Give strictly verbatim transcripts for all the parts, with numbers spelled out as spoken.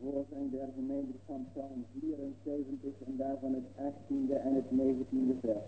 Voorzang der gemeente van Psalm vierenzeventig en daarvan het achttiende en het negentiende vers.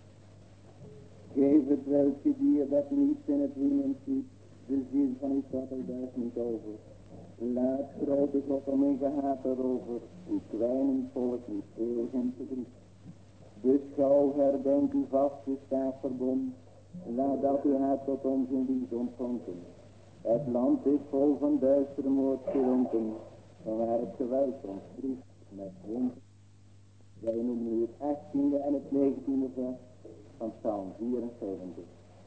Geef het welke dier dat niet in het riemen ziet, de ziel van uw God er duist niet over. Laat grote God om een gehaat erover, uw kwijnend volk niet eeuwig en verdriet. Beschouw, herdenk uw vaste staafverbond, laat dat uw hart tot ons in liefde ontvonken. Het land is vol van duistere moord gedronken, vanwaar het geweld ons triest met winter. Wij noemen nu het achttiende en het negentiende vers van Psalm vierenzeventig.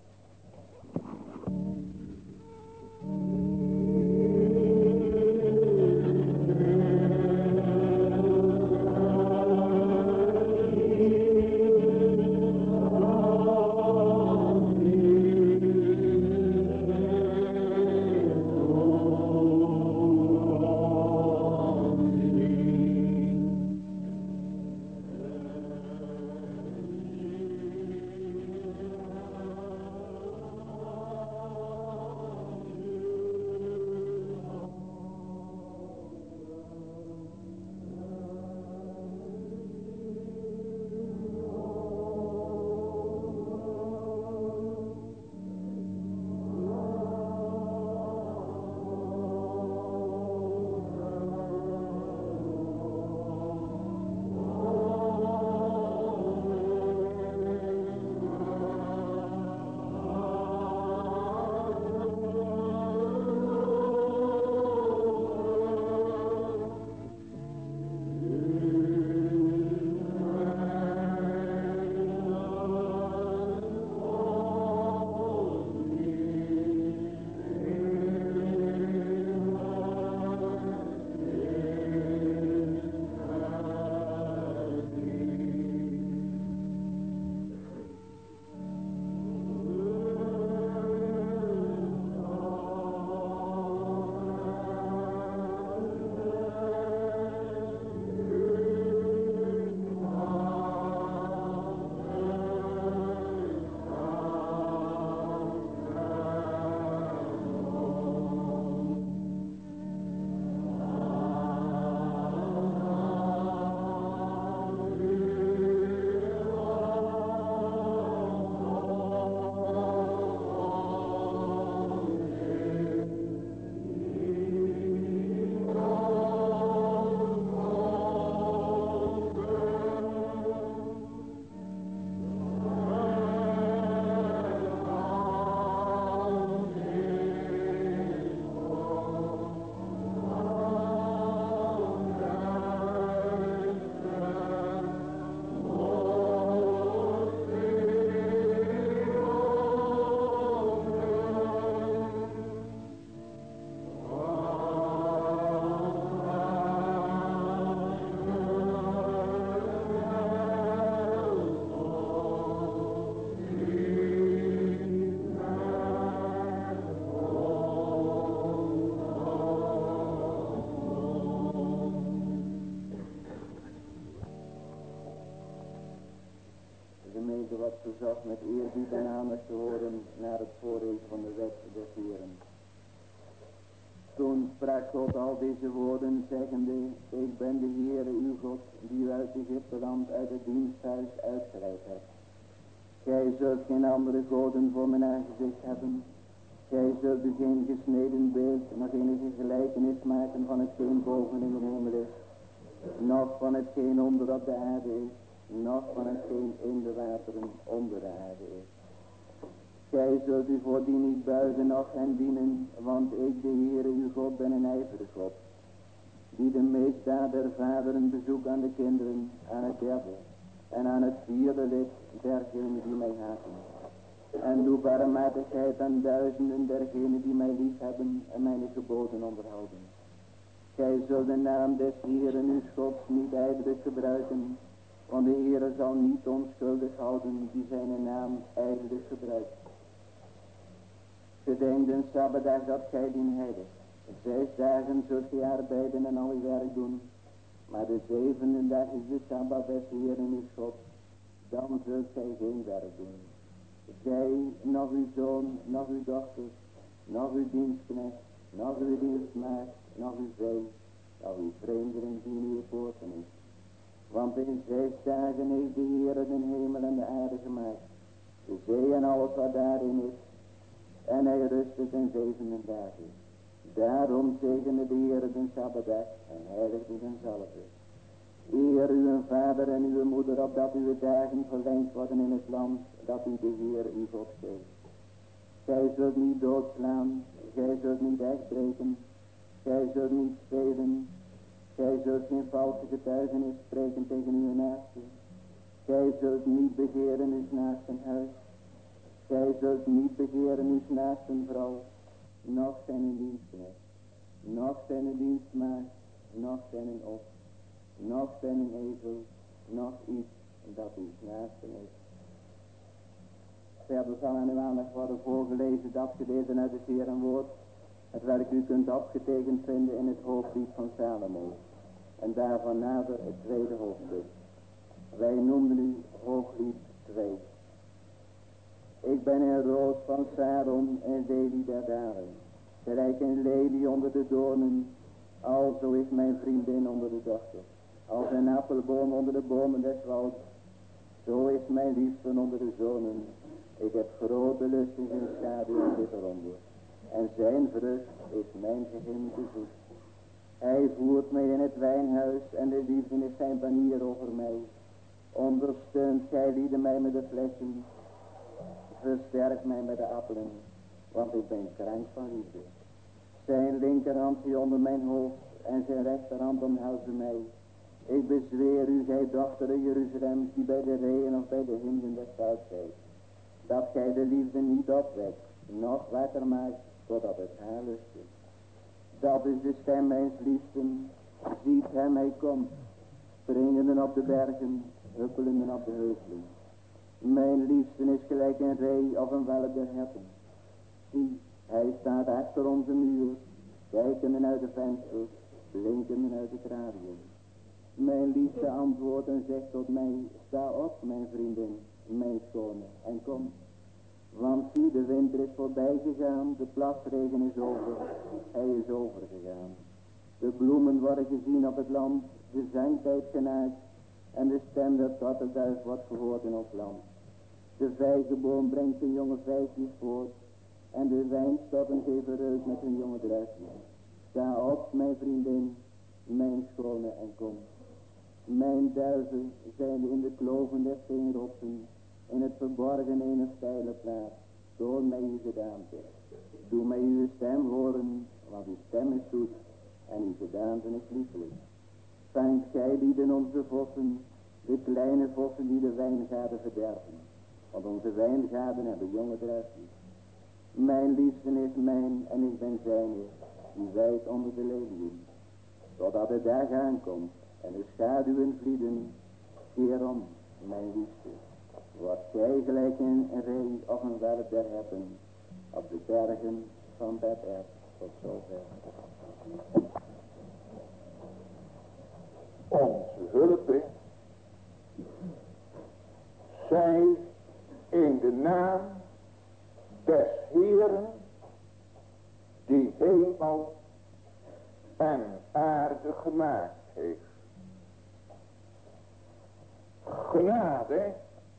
Verzocht met eerbied en aandacht te horen naar het voorlezen van de wet des Heeren. Toen sprak God al deze woorden, zeggende: Ik ben de Heere uw God, die u uit Egypteland uit het diensthuis uitgeleid hebt. Gij zult geen andere goden voor mijn aangezicht hebben. Gij zult u geen gesneden beeld, nog enige gelijkenis maken van hetgeen boven in de hemel is, noch van hetgeen onder op de aarde is, nog van hetgeen in de wateren onder de aarde is. Gij zult u voor die niet buigen, noch hen dienen, want ik, de Heere uw God, ben een ijverig God, die de meestdaad der vaderen bezoek aan de kinderen, aan het derde en aan het vierde lid dergenen die mij haten. En doe barmhartigheid aan duizenden dergenen die mij lief hebben en mijn geboden onderhouden. Gij zult de naam des Heeren uw Gods niet ijdelijk gebruiken, want de Heere zal niet onschuldig houden die zijn naam ijdelijk gebruikt. Gedenk den Sabbatdag dat gij dien heiligt. Zes dagen zult gij arbeiden en al uw werk doen, maar de zevende dag is de Sabbat des Heeren uw God. Dan zult gij geen werk doen. Gij, nog uw zoon, nog uw dochter, nog uw dienstknecht, nog uw dienstmaagd, nog uw vee, dat uw vreemdeling die in uw poorten is. Want in zes dagen heeft de Heere de hemel en de aarde gemaakt, de zee en alles wat daarin is, en hij rustte ten zevende dagen. Daarom zegende de Heere den Sabbatdag en heiligde den Sabbat. Eer uw vader en uw moeder, opdat uw dagen verlengd worden in het land dat u de Heer uw God geeft. Gij zult niet doodslaan, gij zult niet echtbreken, gij zult niet stelen, gij zult geen valse getuigenis spreken tegen uw naaste. Gij zult niet begeren uw naasten huis, gij zult niet begeren uw naasten vrouw, noch zijn dienstknecht, noch zijn dienstmaagd, noch zijn op, noch zijn ezel, noch iets dat uw naasten is. Verder zal aan uw aandacht worden voorgelezen dat gelezen uit het Heeren woord, het welk u kunt opgetekend vinden in het hoofdlied van Salomo. En daarvan nader het tweede hoofdstuk. Wij noemden u hooglied twee. Ik ben een roos van Saron en lelie der dalen. Gelijk een lelie onder de doornen, alzo is mijn vriendin onder de dochter. Als een appelboom onder de bomen des walds, zo is mijn liefste onder de zonen. Ik heb grote lust in zijn schaduw en zit eronder. En zijn vrucht is mijn geheimte zoet. Hij voert mij in het wijnhuis en de liefde is zijn banier over mij. Ondersteunt gij lieden mij met de flessen, versterkt mij met de appelen, want ik ben krank van liefde. Zijn linkerhand zie onder mijn hoofd en zijn rechterhand omhelzen mij. Ik bezweer u, gij dochteren Jeruzalem, die bij de reeën of bij de hinden des velds zijt, dat gij de liefde niet opwekt, noch wakker maakt, totdat het haar lust is. Dat is de stem mijns liefsten, ziet hem, hij komt, springenden op de bergen, huppelenden op de heuvelen. Mijn liefsten is gelijk een ree of een welp der herten. Zie, hij staat achter onze muur, kijkenden uit de vensters, blinkenden uit de traliën. Mijn liefste antwoordt en zegt tot mij, sta op mijn vriendin, mijn schone, en kom. Want zie, de winter is voorbij gegaan, de plasregen is over, hij is overgegaan. De bloemen worden gezien op het land, de zangtijd genaakt, en de stem der tortelduif wordt gehoord in ons land. De vijgenboom brengt zijn jonge vijgjes voort, en de wijnstokken geven reuk met hun jonge druifjes. Sta op, mijn vriendin, mijn schone, en kom. Mijn duiven zijn in de kloven der steenrotsen, in het verborgen in een steile plaats. Toon mij uw gedaante. Doe mij uw stem horen, want uw stem is zoet en uw gedaante is liefelijk. Vangt gij lieden onze vossen, de kleine vossen die de wijngaarden verderven. Want onze wijngaarden hebben jonge druifjes. Mijn liefste is mijn en ik ben zijne, die wijdt onder de leliën. Totdat de dag aankomt en de schaduwen vlieden, keer om, mijn liefste. Wordt gij gelijk een ree of een welp der herten, op de bergen van Bet-Er tot zover. Onze hulp zij in de naam des Heeren, die hemel en aarde gemaakt heeft. Genade,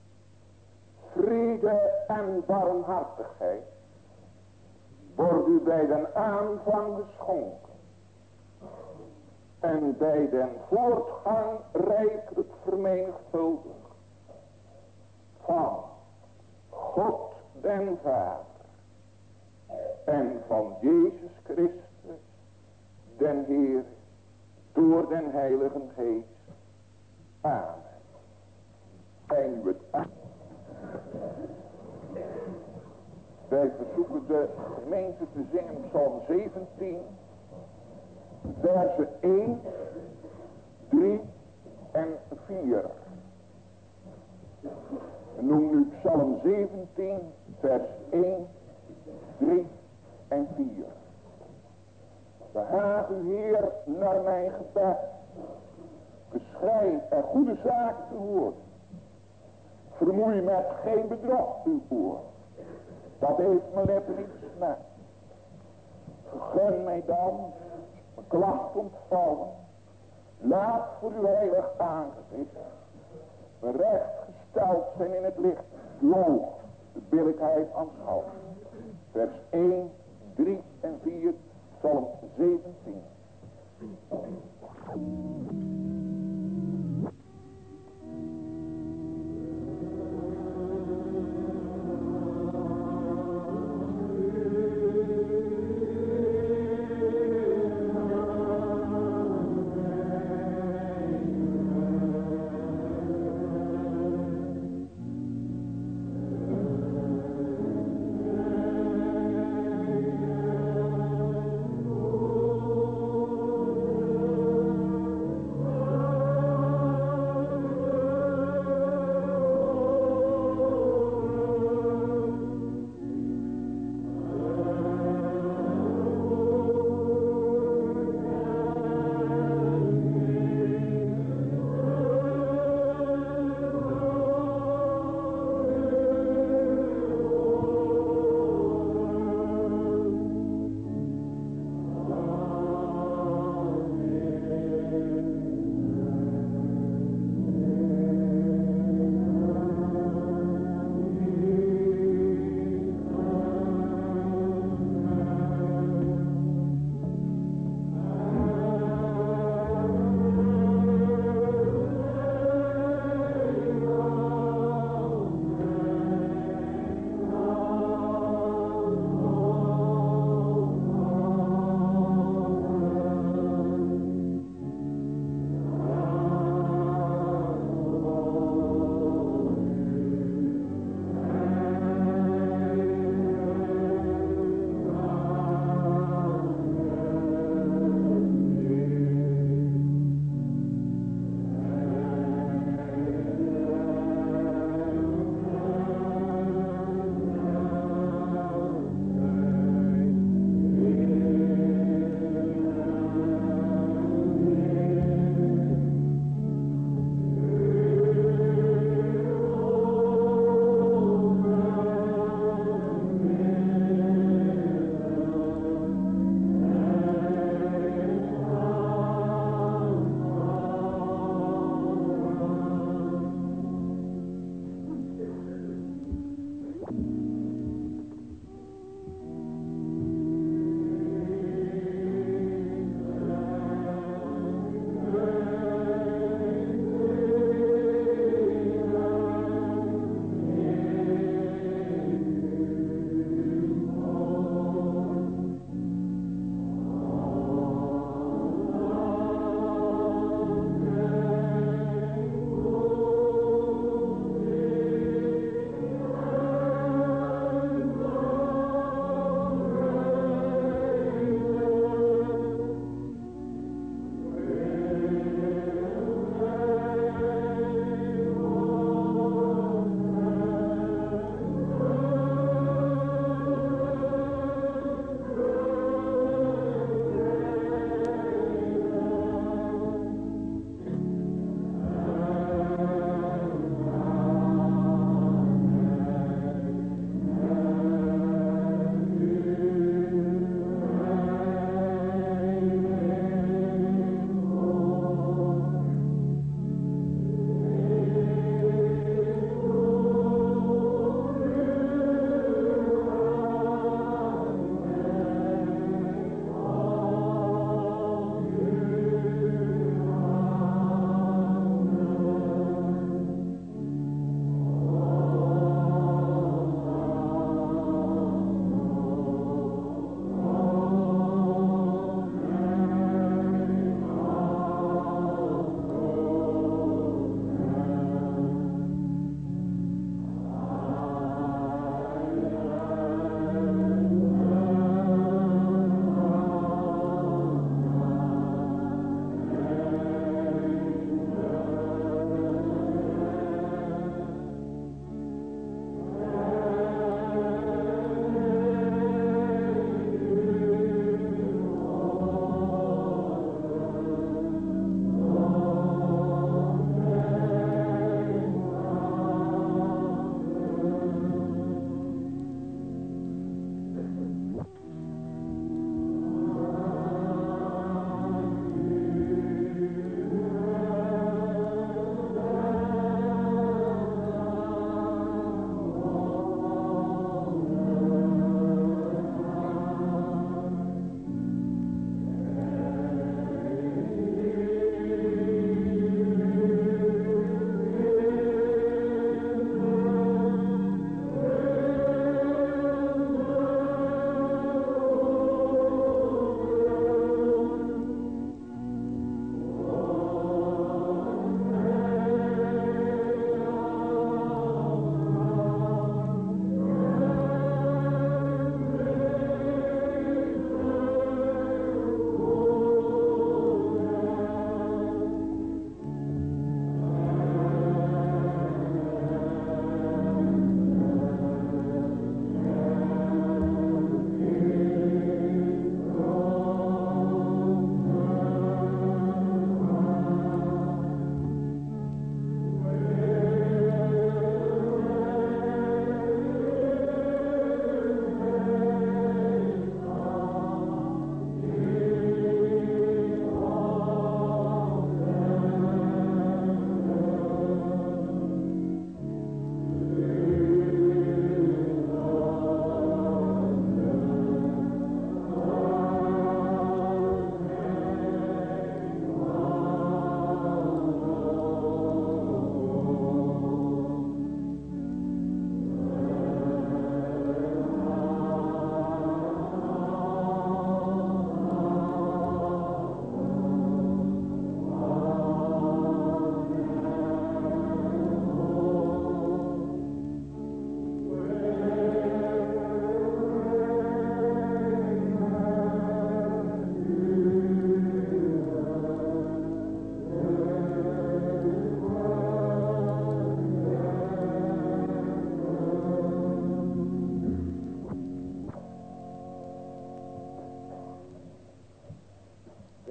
vrede en barmhartigheid wordt u bij den aanvang geschonken en bij den voortgang rijkelijk vermenigvuldigd van God den Vader en van Jezus Christus den Heer door den Heiligen Geest. Amen. En u het aan. Wij verzoeken de gemeente te zingen Psalm zeventien, versen één, drie en vier. Noem nu Psalm zeventien, vers één, drie en vier. Behaag u, Heer, naar mijn gebed. Beschrijf er goede zaak te horen. Vermoei met geen bedrog uw oor. Dat heeft mijn lippen niet gesmaakt. Vergun mij dan, klacht ontvouwen. Laat voor uw heilig aangezicht rechtgesteld zijn in het licht. Loog de billijkheid aanschouwen. Vers één, drie en vier, Psalm zeventien.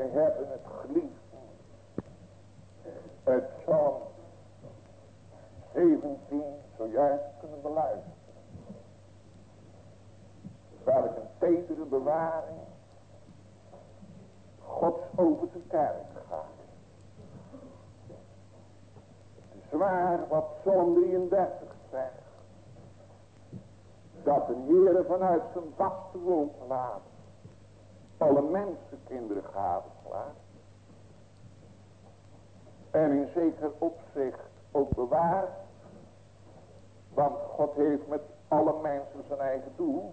wij hebben het geliefd. Het Psalm zeventien zojuist kunnen beluisteren. Welk een tedere bewaring Gods over zijn kerk gaat. Het is waar wat Psalm drieëndertig zegt. Dat de Heere vanuit zijn vaste woonplaats alle mensenkinderen gadeslaat. En in zeker opzicht ook bewaart. Want God heeft met alle mensen zijn eigen doel.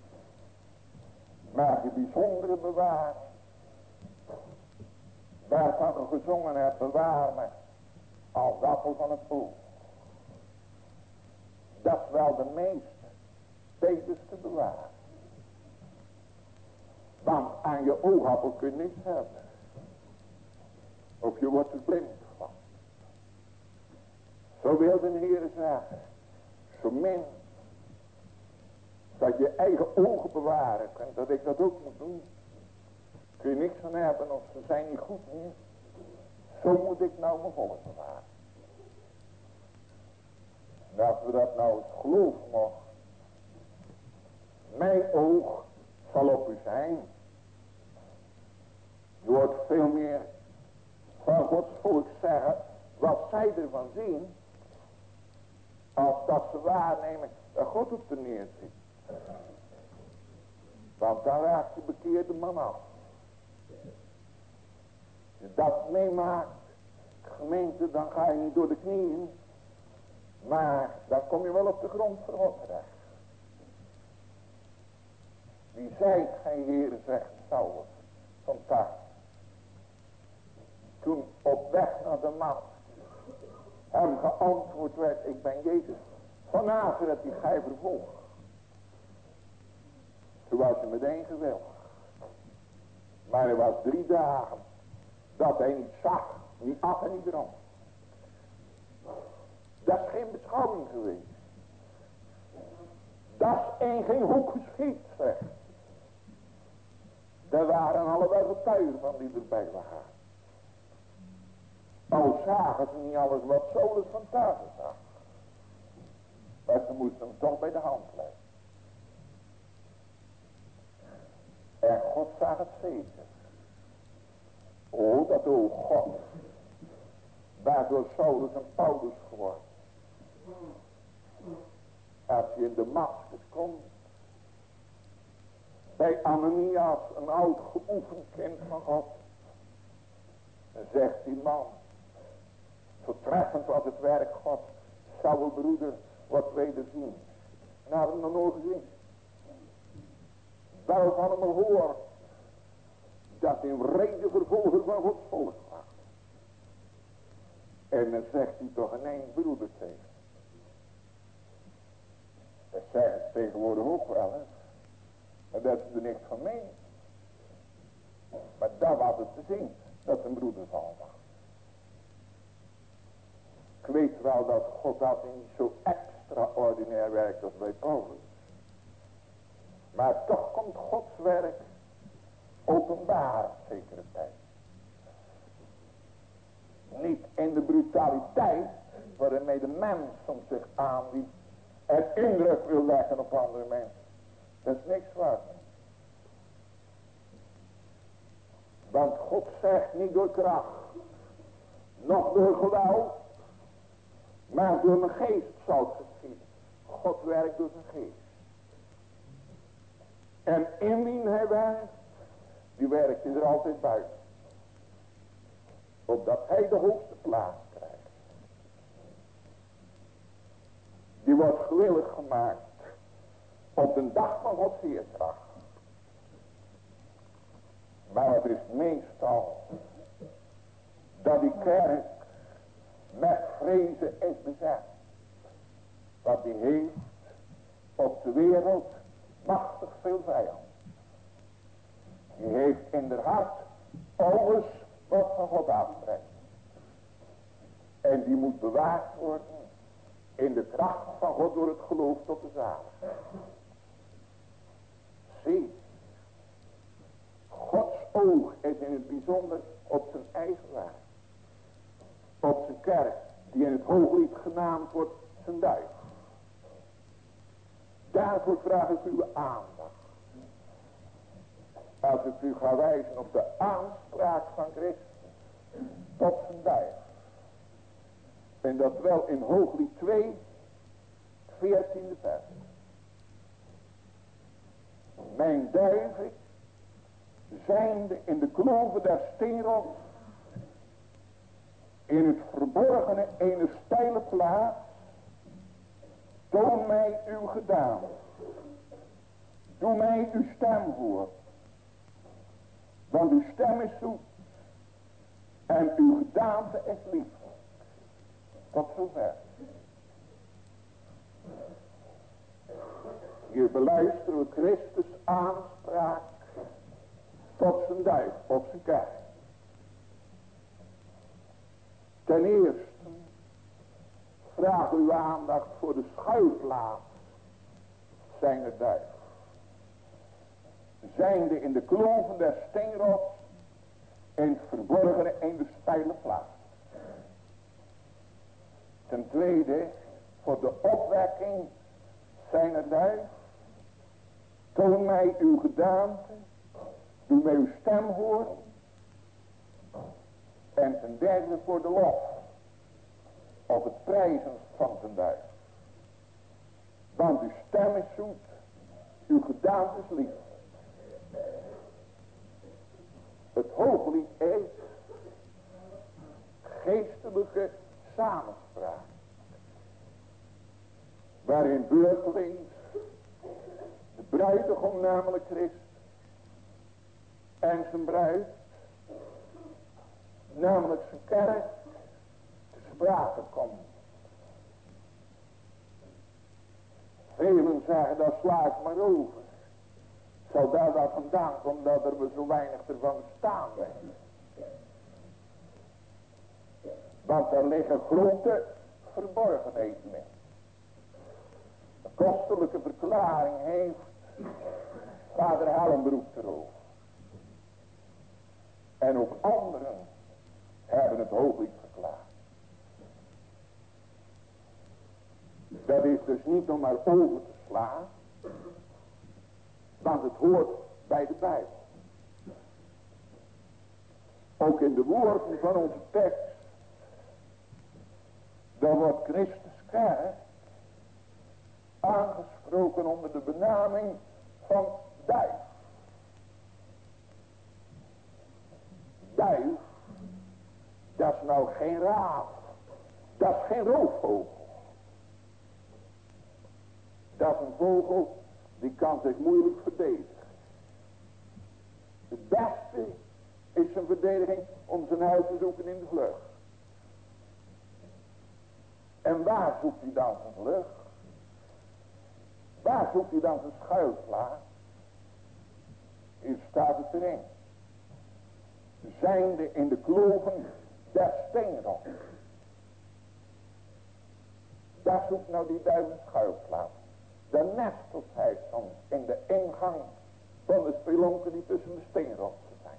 Maar die bijzondere bewaring. Waarvan we gezongen hebben, bewaar me als appel van het oog. Dat is wel de meest tevensste bewaring. Want aan je oogappel kun je niets hebben. Of je wordt er blind van. Zo wil de Heer zeggen. Zo min. Dat je eigen ogen bewaren kunt. Dat ik dat ook moet doen. Kun je niks van hebben of ze zijn niet goed meer. Zo moet ik nou mijn volk bewaren. En als we dat nou eens geloven mogen. Mijn oog zal op u zijn. Je hoort veel meer van Gods volk zeggen wat zij ervan zien. Als dat ze waarnemen dat God op de neer zit. Want dan raakt de bekeerde man af. Als je dat meemaakt, gemeente, dan ga je niet door de knieën. Maar dan kom je wel op de grond voor God terecht. Wie zijt gij, Heere, zegt Saulus van Tarsus. Toen op weg naar de macht hem geantwoord werd, ik ben Jezus van Nazareth die gij vervolgt. Toen was hij meteen geweldig. Maar er was drie dagen dat hij niet zag, niet af en niet dronk. Dat is geen beschouwing geweest. Dat is in geen hoek geschied, zeg. Er waren allebei getuigen van die erbij waren. Al zagen ze niet alles wat Saulus van Tarsus zag. Maar ze moesten hem toch bij de hand leggen. En God zag het zeker. O, dat o God. Waardoor Saulus een Paulus geworden. Als je in Damascus komt. Bij Ananias, een oud geoefend kind van God. Dan zegt die man. Zo treffend was het werk God. Saul broeder, wat wederzien. En had hem nog nooit gezien. Wel van hem gehoord. Dat hij een reden vervolger van Gods volk was. En dan zegt hij toch ineens broeder tegen. Dat zeggen ze tegenwoordig ook wel, hè. Maar dat is er niks van mee. Maar daar was het te zien. Dat het een broeder van was. Ik weet wel dat God dat niet zo extraordinair werkt als bij Paulus. Maar toch komt Gods werk openbaar op zekere tijd. Niet in de brutaliteit waarmee de mens soms zich aanbiedt en indruk wil leggen op andere mensen. Dat is niks waard. Want God zegt niet door kracht, nog door geweld, maar door mijn geest zal het geschieden. God werkt door zijn geest. En indien hij werkt, die werkt hij er altijd buiten. Opdat hij de hoogste plaats krijgt. Die wordt gewillig gemaakt op de dag van Gods heerskracht. Maar het is meestal dat die kerk met vrezen is bezet. Want die heeft op de wereld machtig veel vijand. Die heeft in haar hart alles wat van God aftrekt. En die moet bewaard worden in de kracht van God door het geloof tot de zaligheid. Zie, Gods oog is in het bijzonder op zijn eigen werk. Op zijn kerk, die in het Hooglied genaamd wordt zijn duif. Daarvoor vraag ik uw aandacht. Als ik u ga wijzen op de aanspraak van Christus tot zijn duif. En dat wel in Hooglied twee, veertiende vers. Mijn duiven, zijnde in de kloven der steenrots, in het verborgene ene steile plaats, toon mij uw gedaan. Doe mij uw stem horen. Want uw stem is zoet. En uw gedaante is lief. Tot zover. Hier beluisteren we Christus aanspraak tot zijn duif op zijn kerk. Ten eerste vraag uw aandacht voor de schuilplaats zijner duif. Zijnde in de kloven der steenrots, in het verborgene in de steile plaats. Ten tweede voor de opwekking zijner duif. Toon mij uw gedaante, doe mij uw stem horen. En ten derde voor de lof, op het prijzen van zijn duif. Want uw stem is zoet, uw gedaante is lief. Het Hooglied is geestelijke samenspraak. Waarin beurtelings de bruidegom, namelijk Christus, en zijn bruid, namelijk zijn kerk, te sprake komt. Velen zeggen, dat sla ik maar over. Zal daar dat vandaan komen dat er we zo weinig ervan staan zijn. Want er liggen grote verborgenheden in. Een kostelijke verklaring heeft vader Hellenbroek erover. En ook anderen hebben het Hooglied verklaard. Dat is dus niet om maar over te slaan. Want het hoort bij de Bijbel. Ook in de woorden van onze tekst. Dan wordt Christus kerk aangesproken onder de benaming van duif. Duif, dat is nou geen raaf. Dat is geen roofvogel. Dat is een vogel die kan zich moeilijk verdedigen. Het beste is zijn verdediging om zijn huis te zoeken in de vlucht. En waar zoekt hij dan zijn vlucht? Waar zoekt hij dan zijn schuilplaats? Hier staat het erin. Zijnde in de kloven der steenrots. Daar zoekt nou die duif een schuilplaats. Daar nestelt hij soms in de ingang van de spelonken die tussen de steenrotsen zijn.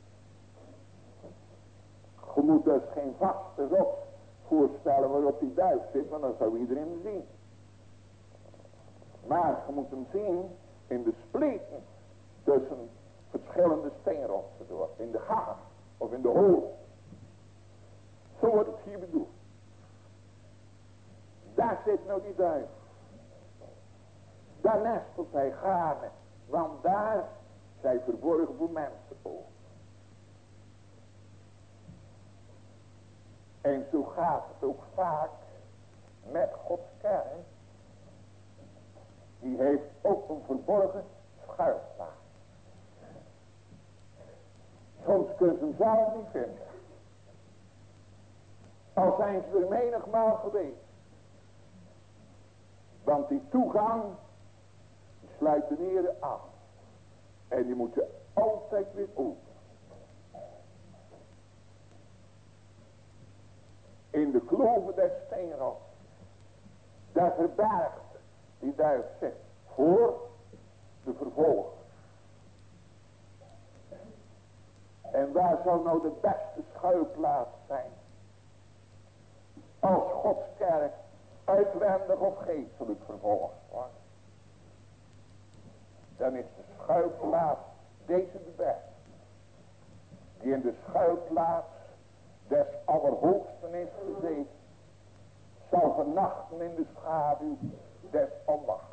Je moet dus geen vaste rots voorstellen waarop die duif zit, want dan zou iedereen hem zien. Maar je moet hem zien in de spleten tussen verschillende steenrotsen door. In de gangen of in de holen. Zo wordt het hier bedoeld. Daar zit nou die duif. Daar nestelt hij gaarne. Want daar zijn verborgen voor mensen ogen. En zo gaat het ook vaak met Gods kerk. Die heeft ook een verborgen schuilplaats. Soms kunnen ze hem zelf niet vinden. Al zijn ze er menigmaal geweest. Want die toegang, die sluit de Heere af. En die moet je altijd weer open. In de kloven des steenrots. Daar verbergt die duif zich voor de vervolgers. En waar zou nou de beste schuilplaats zijn? Als Gods kerk uitwendig of geestelijk vervolgd wordt. Dan is de schuilplaats deze de beste. Die in de schuilplaats des Allerhoogsten is gezeten. Zal vernachten in de schaduw des Almachtigen.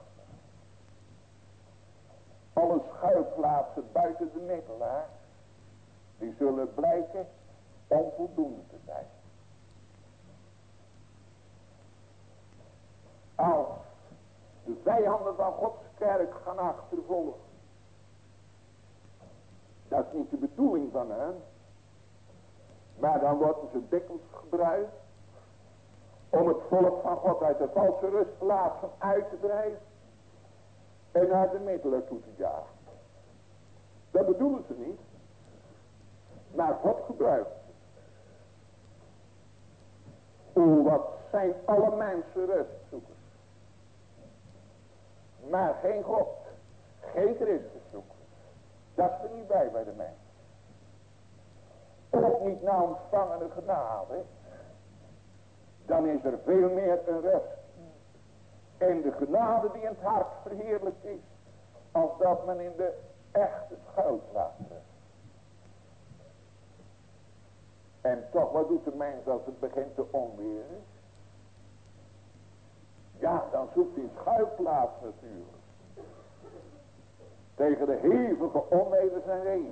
Alle schuilplaatsen buiten de middelaar, die zullen blijken onvoldoende te zijn. Als de vijanden van Gods kerk gaan achtervolgen, dat is niet de bedoeling van hen, maar dan worden ze dikwijls gebruikt om het volk van God uit de valse rustplaatsen uit te drijven en naar de middelen toe te jagen. Dat bedoelen ze niet, maar God gebruikt ze. O, wat zijn alle mensen rustzoekers. Maar geen God, geen Christus zoeken. Dat is er niet bij bij de mens. Ook niet na ontvangene genade. Dan is er veel meer een rust. En de genade die in het hart verheerlijkt is. Als dat men in de echte schuilplaats rust. En toch, wat doet de mens als het begint te onweren? Ja, dan zoekt hij een schuilplaats natuurlijk. Tegen de hevige onwevers en regen.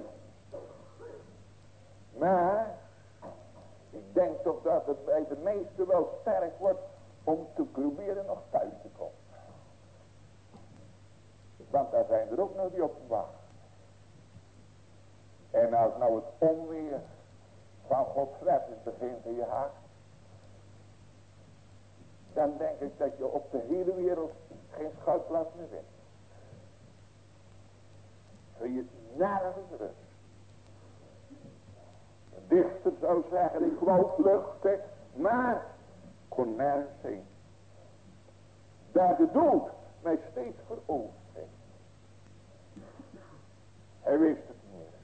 Maar ik denk toch dat het bij de meesten wel sterk wordt om te proberen nog thuis te komen. Want daar zijn er ook nog die op wachten. En als nou het onweer van Gods wet begint in je hart, dan denk ik dat je op de hele wereld geen schuilplaats meer vindt. Kun je nergens rust. De dichter zou zeggen, ik wou vluchten, maar kon nergens heen. Daar de dood mij steeds veroordeeld heeft. Hij wist het niet meer.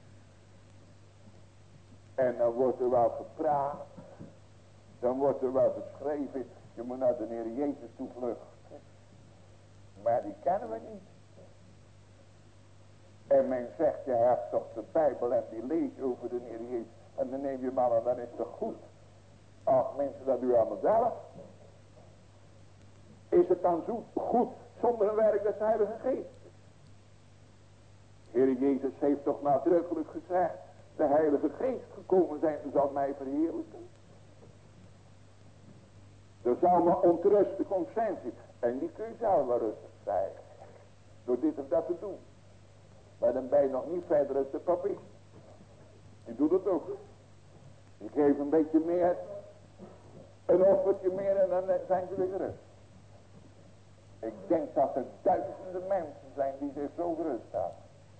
En dan wordt er wel gepraat, dan wordt er wel geschreven, je moet naar de Heer Jezus toe vluchten. Maar die kennen we niet. En men zegt, je hebt toch de Bijbel en die lees je over de Heer Jezus. En dan neem je maar en dan is het toch goed. Ach mensen, dat doe je allemaal zelf. Is het dan zo goed zonder een werk des Heilige Geestes? Heer Jezus heeft toch nadrukkelijk gezegd, de Heilige Geest gekomen zijn, en zal mij verheerlijken. Er zal maar ontrustig conscientie. En die kun je zelf wel rustig zijn. Door dit of dat te doen. Maar dan ben je nog niet verder als de papier. Die doet het ook. Die geeft een beetje meer. Een offertje meer en dan zijn ze weer gerust. Ik denk dat er duizenden mensen zijn die zich zo gerust houden.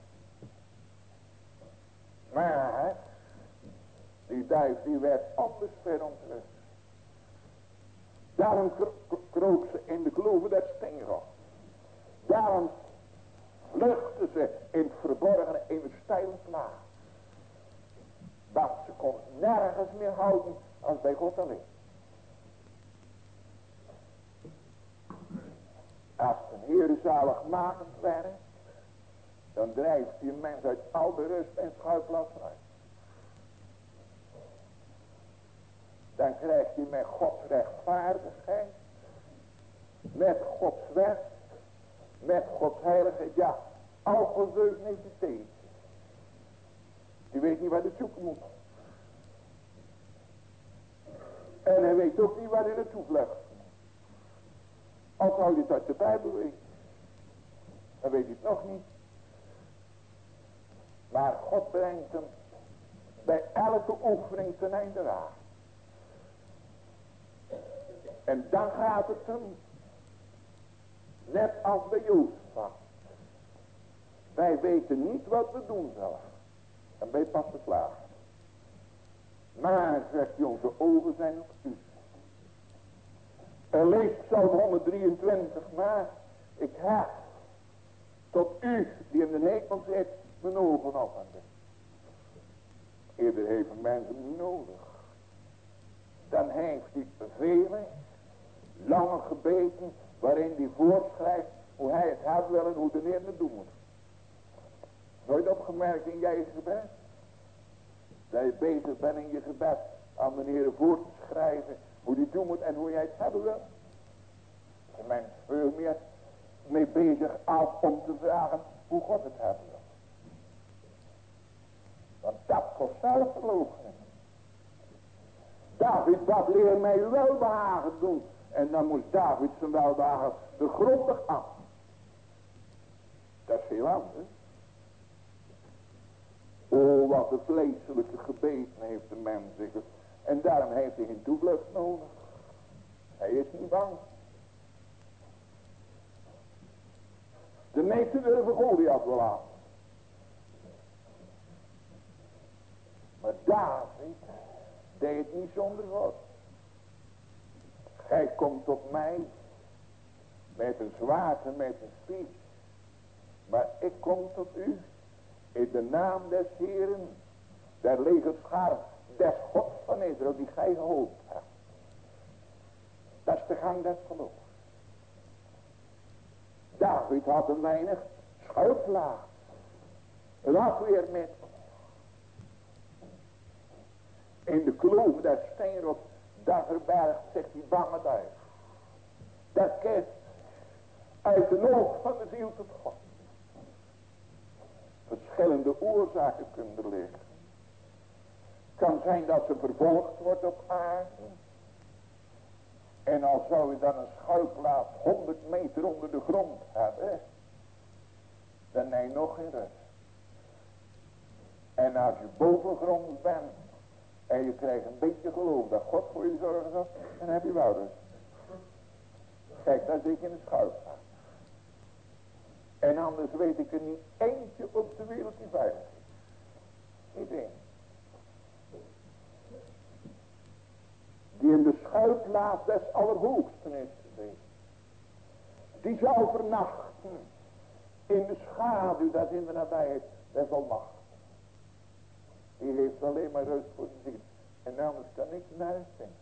Maar die duif die werd anders verontrust. Daarom kroop ze in de kloven der steenrots. Daarom vluchtte ze in het verborgene in een steile plaats. Want ze kon nergens meer houden als bij God alleen. Als een Heer zaligmakend werkt, dan drijft die mens uit al de rust en schuilplaats uit. Dan krijg je met Gods rechtvaardigheid, met Gods wet, met Gods heiligheid, ja, al Gods deugden heeft hij tegen. Je weet niet waar hij zoeken moet. En hij weet ook niet waar hij naartoe vlucht. Als zou je het uit de Bijbel weten. Dan weet hij het nog niet. Maar God brengt hem bij elke oefening ten einde raad. En dan gaat het hem net als bij Jozef. Wij weten niet wat we doen zelf. En ben je pas verslagen. Maar, zegt hij, onze ogen zijn op u. En leest Psalm honderddrieëntwintig, maar ik heb tot u die in de hemel zit mijn ogen op aan. Eerder heeft een mens hem niet nodig. Dan heeft hij vele lange gebeden waarin hij voorschrijft hoe hij het hebben wil en hoe de Heer het doen moet. Nooit opgemerkt in jij gebed? Dat je bezig bent in je gebed aan de Heer voor te schrijven hoe die doen moet en hoe jij het hebben wil. Is een mens veel meer mee bezig af om te vragen hoe God het hebben wil. Want dat kost zelfverloochening. David, wat leer mij uw welbehagen doen. En dan moest David zijn welbehagen de grondig af. Dat is heel anders. Oh, wat een vleeselijke gebeden heeft de mens zich. En daarom heeft hij geen toevlucht nodig. Hij is niet bang. De meesten durven Goliath wel aan. Maar David deed het niet zonder God. Gij komt tot mij met een zwaard en met een spies. Maar ik kom tot u in de naam des Heeren, der legerscharen, des Gods van Israël, die gij geholpen hebt. Dat is de gang des geloofs. David had een weinig schuilplaats. Een afweermiddel. In de kloof der steenrots, daar verbergt zich die bange duif. Dat kent uit de nood van de ziel tot God. Verschillende oorzaken kunnen er liggen. Het kan zijn dat ze vervolgd wordt op aarde. En al zou je dan een schuilplaats honderd meter onder de grond hebben, dan neem je nog geen rust. En als je bovengrond bent en je krijgt een beetje geloof dat God voor je zorgen zal, dan heb je wel rust. Kijk, daar zit ik in de schuilplaats. En anders weet ik er niet eentje op de wereld die veilig is. Niet één. Die in de schuilplaats des Allerhoogsten is geweest. Die zal vernachten in de schaduw, dat is in de nabijheid des Almachtigen. Die heeft alleen maar rust voor de ziel. En anders kan niks naar het vinden.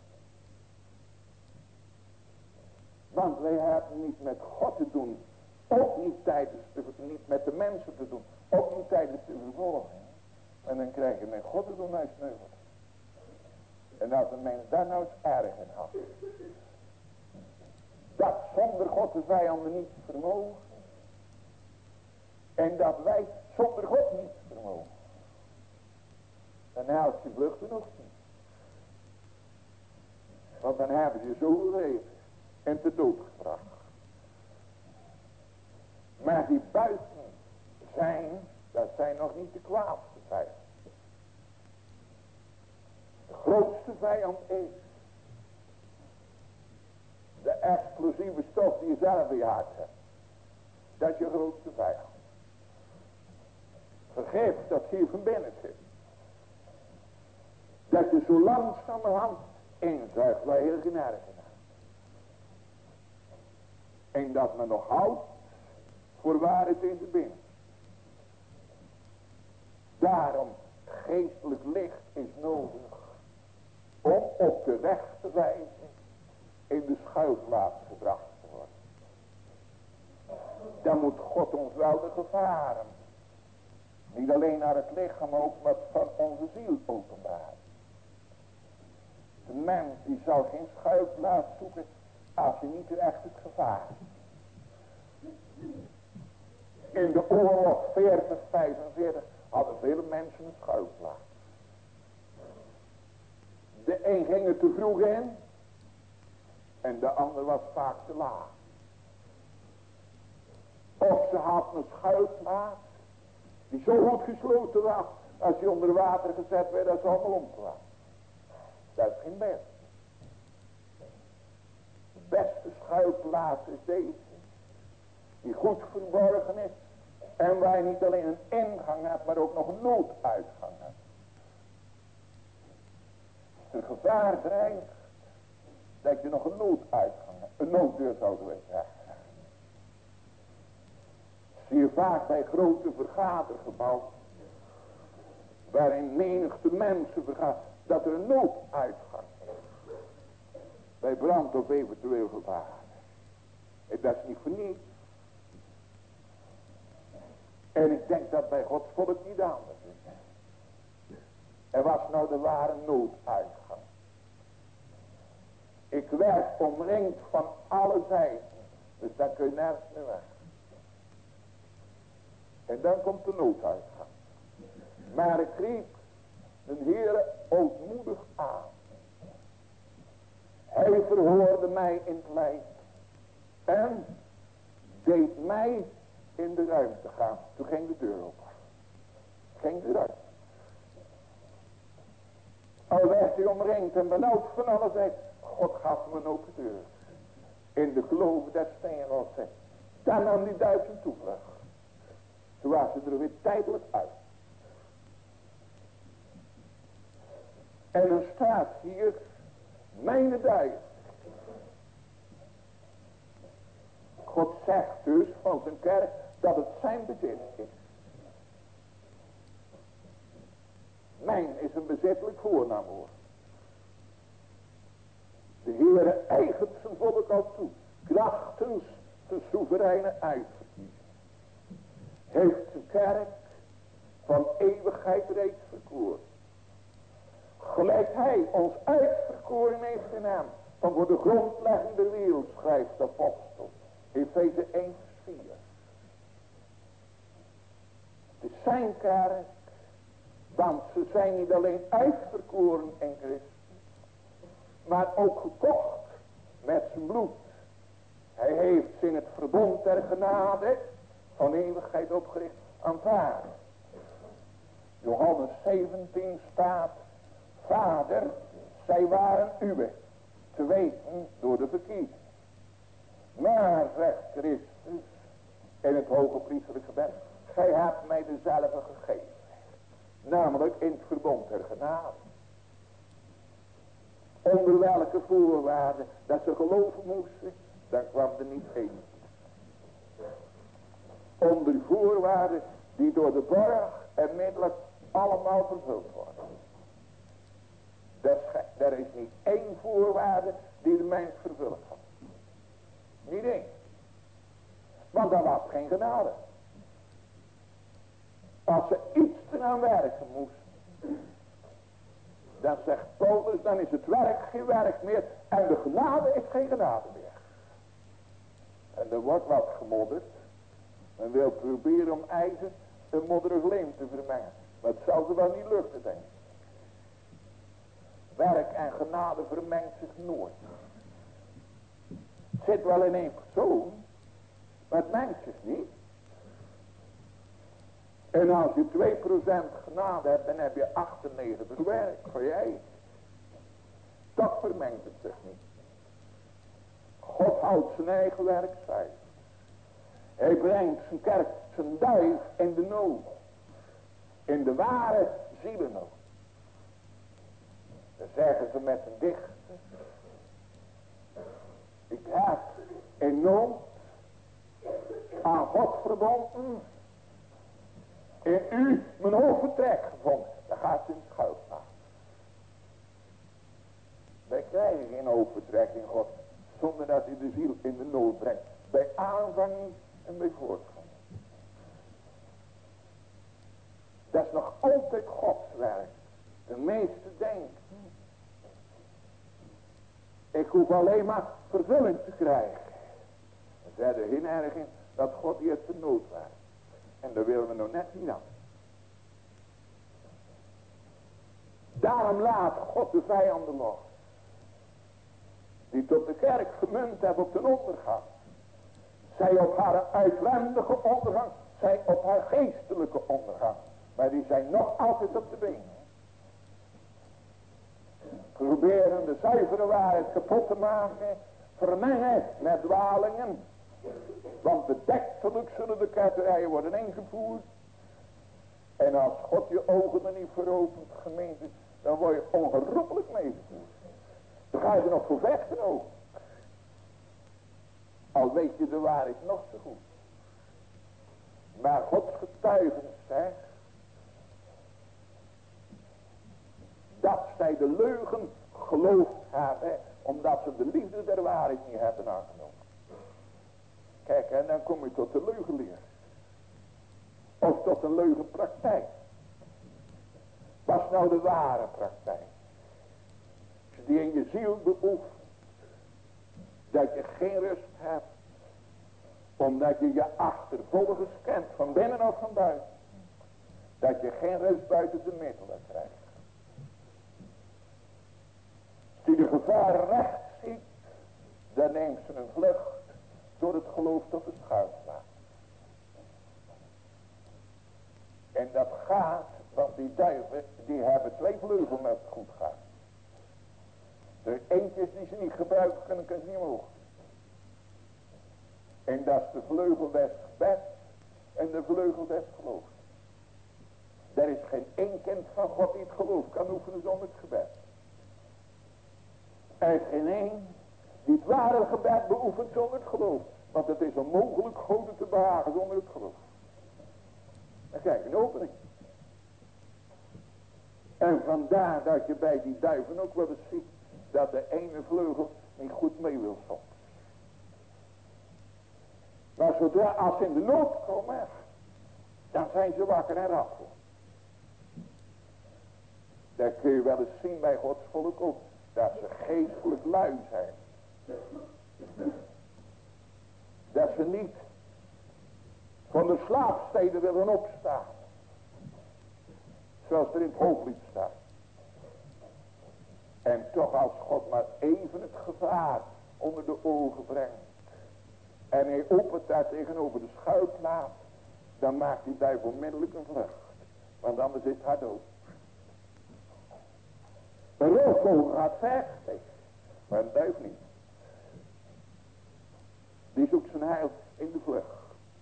Want wij hebben niet met God te doen. Ook niet tijdens de, niet met de mensen te doen. Ook niet tijdens de vervolging. En dan krijg je met God te doen als sneuvelt. En als een mens daar nou eens erg in had. Dat zonder God de vijanden niet vermogen. En dat wij zonder God niet vermogen. Dan helpt je vluchten nog niet. Want dan hebben ze zo geleefd en te dood gebracht. Maar die buiten zijn, dat zijn nog niet de kwaadste vijanden. De grootste vijand is de explosieve stof die je zelf in je hart hebt. Dat is je grootste vijand. Vergeef dat hier van binnen zit. Dat je zo langzamerhand inzuigt waar heel geen erg in hebt. En dat men nog houdt voor waar het in de binnen. Daarom geestelijk licht is nodig om op de rechte wijze in de schuilplaats gebracht te worden. Dan moet God ons wel de gevaren, niet alleen naar het lichaam ook, maar van onze ziel openbaren. De mens die zal geen schuilplaats zoeken als je niet echt het gevaar is. In de oorlog veertig vijfenveertig hadden vele mensen een schuilplaats. De een ging er te vroeg in en de ander was vaak te laat. Of ze hadden een schuilplaats die zo goed gesloten was, als die onder water gezet werd, dat ze allemaal omkwam. Dat is geen best. De beste schuilplaats is deze, die goed verborgen is en waar je niet alleen een ingang hebt, maar ook nog een nooduitgang hebt. Als er gevaar dreigt, dat je nog een nooduitgang hebt, een nooddeur zouden we zeggen. Zie je vaak bij grote vergadergebouwen, waarin menigte mensen vergaan, dat er een nooduitgang is. Bij brand of eventueel gevaar. En dat is niet voor niets. En ik denk dat bij Gods volk niet anders is. Er was nou de ware nooduitgang. Ik werd omringd van alle zijden. Dus daar kun je nergens meer weg. En dan komt de nooduitgang. Maar ik riep de Heere ootmoedig aan. Hij verhoorde mij in het lijden. En deed mij in de ruimte gaan. Toen ging de deur open. Ging de ruimte. Al werd hij omringd en benauwd van alle zijden. God gaf me een open deur. In de geloven dat steenrots zegt. Daar nam die duivel toevlucht. Toen was ze er weer tijdelijk uit. En dan staat hier. Mijn duivel. God zegt dus van zijn kerk dat het zijn bezit is. Mijn is een bezittelijk voornaamwoord. De Heere eigent zijn volk al toe. Krachtens de soevereine uitverkiezing. Heeft zijn kerk van eeuwigheid reeds verkoren. Gelijk hij ons uitverkoren heeft in hem. Van voor de grondlegging der wereld schrijft de apostel. Efeze één vers vier. Het is zijn kerk. Want ze zijn niet alleen uitverkoren in Christus. Maar ook gekocht met zijn bloed. Hij heeft ze in het verbond der genade van eeuwigheid opgericht aanvaard. Johannes zeventien staat. Vader, zij waren uwe, te weten door de verkiezing. Maar, zegt Christus in het hoge priesterlijk gebed, gij hebt mij dezelfde gegeven. Namelijk in het verbond der genade. Onder welke voorwaarden dat ze geloven moesten, dan kwam er niet heen. Onder voorwaarden die door de borg en middelen allemaal vervuld worden. Er is niet één voorwaarde die de mens vervuld had. Niet één. Want dat was geen genade. Als ze iets eraan werken moesten. Dan zegt Paulus, dan is het werk geen werk meer. En de genade is geen genade meer. En er wordt wat gemodderd. Men wil proberen om ijzer een modderig leem te vermengen. Maar het zal ze wel niet lukken, denk ik. Werk en genade vermengt zich nooit. Het zit wel in één persoon. Maar het mengt zich niet. En als je twee procent genade hebt, dan heb je achtennegentig werk voor jij. Dat vermengt het zich niet. God houdt zijn eigen werk zuiver. Hij brengt zijn kerk, zijn duif in de nood. In de ware zielennood. Dan zeggen ze met een dichter. Ik heb in nood aan God verbonden. In u mijn overtrek gevonden. Dan gaat ze in het schuilplaats. Wij krijgen geen overtrek in God. Zonder dat hij de ziel in de nood brengt. Bij aanvang en bij voortgang. Dat is nog altijd Gods werk. De meeste denken. Ik hoef alleen maar vervulling te krijgen. En verder geen erg in dat God hier te nood werkt. En daar willen we nog net niet aan. Daarom laat God de vijanden los. Die tot de kerk gemunt hebben op de ondergang. Zij op haar uitwendige ondergang. Zij op haar geestelijke ondergang. Maar die zijn nog altijd op de benen. Proberen de zuivere waarheid kapot te maken. Vermengen met dwalingen. Want bedektelijk zullen de ketterijen worden ingevoerd. En als God je ogen er niet voor opent, gemeente, dan word je onherroepelijk meegevoerd. Dan ga je er nog voor vechten ook. Al weet je de waarheid nog zo goed. Maar Gods getuigen zegt. dat zij de leugen geloofd hebben, omdat ze de liefde der waarheid niet hebben aangenomen. Kijk, en dan kom je tot de leugenleer. Of tot een leugenpraktijk. Wat is nou de ware praktijk? Als je die in je ziel beoefent, dat je geen rust hebt, omdat je je achtervolgers kent, van binnen of van buiten, dat je geen rust buiten de middelen krijgt. Als je de gevaar recht ziet, dan neemt ze een vlucht door het geloof tot de schuilplaats. En dat gaat, want die duiven, die hebben twee vleugels met het goed gaat. De eentjes die ze niet gebruiken kunnen, kunnen ze niet omhoog. En dat is de vleugel des gebeds en de vleugel des geloofs. Er is geen één kind van God die het geloof kan oefenen zonder het gebed. Er is geen één die het ware gebed beoefent zonder het geloof. Want het is onmogelijk God te behagen zonder het geloof. Dan krijg je een opening. En vandaar dat je bij die duiven ook wel eens ziet dat de ene vleugel niet goed mee wil soms. Maar zodra als ze in de nood komen, dan zijn ze wakker en raffel. Dat kun je wel eens zien bij Gods volk ook, dat ze geestelijk lui zijn. Dat ze niet van de slaapsteden willen opstaan. Zoals er in het hooglied staat. En toch als God maar even het gevaar onder de ogen brengt. En hij opent daar tegenover de schuilplaats. Dan maakt die duivel onmiddellijk een vlucht. Want anders is het haar dood. Een roofvogel gaat vechten. Maar een duif niet. Die zoekt zijn heil in de vlucht.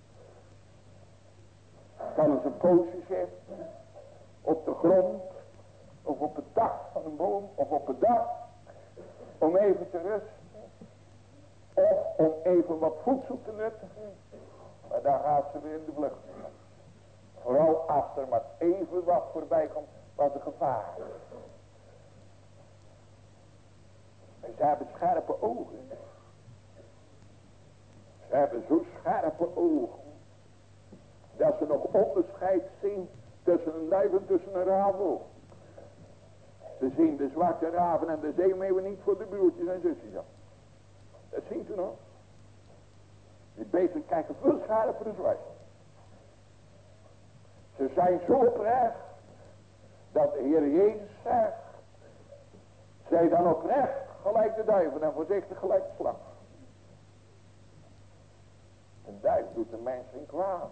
Kan eens een poosje zitten. Op de grond. Of op het dak van een boom. Of op het dak. Om even te rusten. Of om even wat voedsel te nuttigen. Maar dan gaat ze weer in de vlucht. Vooral als er maar even wat voorbij komt. Wat een gevaar. En ze hebben scherpe ogen. Ze hebben zo scherpe ogen. Dat ze nog onderscheid zien tussen een duif en tussen een raven. Ze zien de zwarte raven en de zeemeeuwen niet voor de broertjes en zusjes aan. Dat zien ze nog. Die beesten kijken veel scherper dan wij. Ze zijn zo oprecht dat de Heer Jezus zegt, zij dan oprecht gelijk de duiven en voorzichtig gelijk de slang. Een duif doet de mens in kwaad.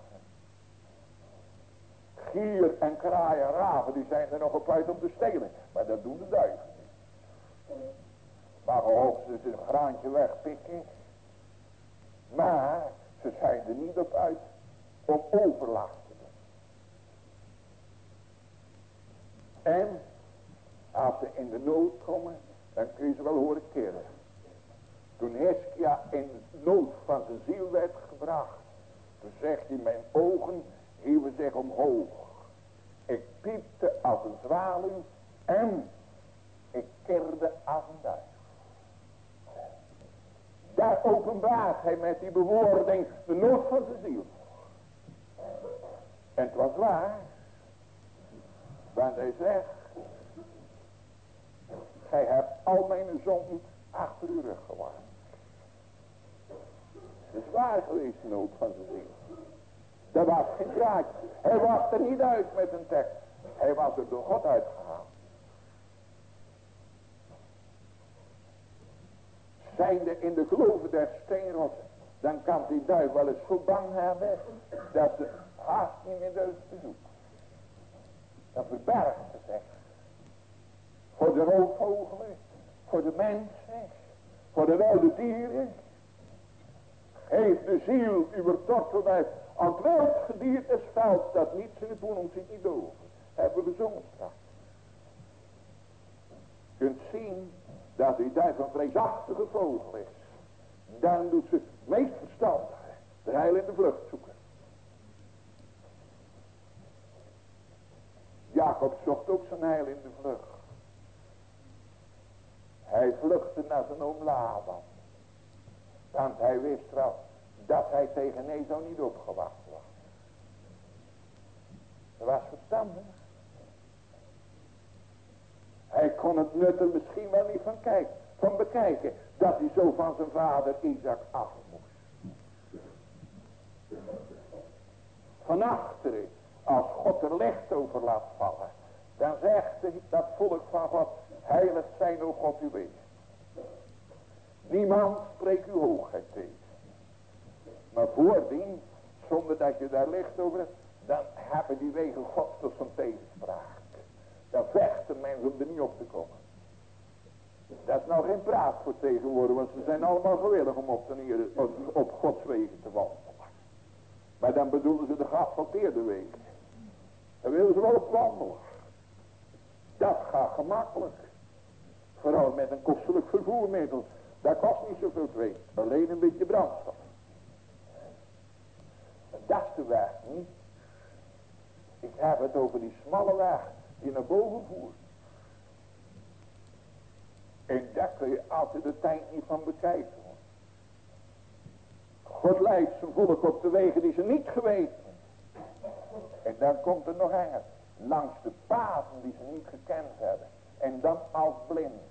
Gier en kraaien en raven, die zijn er nog op uit om te stelen. Maar dat doen de duiven niet. Maar hoogstens een graantje wegpikken. Maar ze zijn er niet op uit om overlast te doen. En als ze in de nood komen, dan kun je ze wel horen keren. Toen Hiskia in de nood van zijn ziel werd gebracht, toen zegt hij, mijn ogen hieven zich omhoog. Ik piepte als een zwaluw en ik kirde als een duif. Daar openbaart hij met die bewoording de nood van zijn ziel. En het was waar. Want hij zegt, gij hebt al mijn zonden achter uw rug gewaard. Het is waar geweest de nood van zijn ziel. Dat was geen praatje. Hij was er niet uit met een tekst. Hij was er door God uitgehaald. Zijnde in de geloven der steenrossen, dan kan die duif wel eens zo bang hebben dat ze haast niet meer durft te zoeken. Dan verbergt ze zich. Voor de roofvogelen, voor de mensen, voor de wilde dieren. Geef de ziel uw tortelwijf aan het wild gedierte des velds dat niets in het boen om zich niet over. Hebben we gezongen straks. Je kunt zien dat die duif een vreesachtige vogel is. Dan doet ze het meest verstandig de heil in de vlucht zoeken. Jacob zocht ook zijn heil in de vlucht. Hij vluchtte naar zijn oom Laban. Want hij wist wel dat hij tegen Esau niet opgewacht was. Dat was verstandig. Hij kon het nut er misschien wel niet van, kijken, van bekijken. Dat hij zo van zijn vader Isaac af moest. Van achteren, als God er licht over laat vallen. Dan zegt hij, dat volk van God, heilig zijn o God uw wezen. Niemand spreekt uw hoogheid tegen. Maar voordien, zonder dat je daar licht over hebt, dan hebben die wegen God tot zijn tegenspraak. Dan vechten mensen om er niet op te komen. Dat is nou geen praat voor tegenwoordig, want ze zijn allemaal gewillig om op, ten, op, op Gods wegen te wandelen. Maar dan bedoelen ze de geasfalteerde wegen. Dan willen ze wel op wandelen. Dat gaat gemakkelijk. Vooral met een kostelijk vervoermiddel. Dat kost niet zoveel twee. Alleen een beetje brandstof. En dat is de weg niet. Ik heb het over die smalle weg die naar boven voert. En daar kun je altijd de tijd niet van bekijken. God leidt zijn volk op de wegen die ze niet geweten. En dan komt er nog enger. Langs de paden die ze niet gekend hebben. En dan als blind.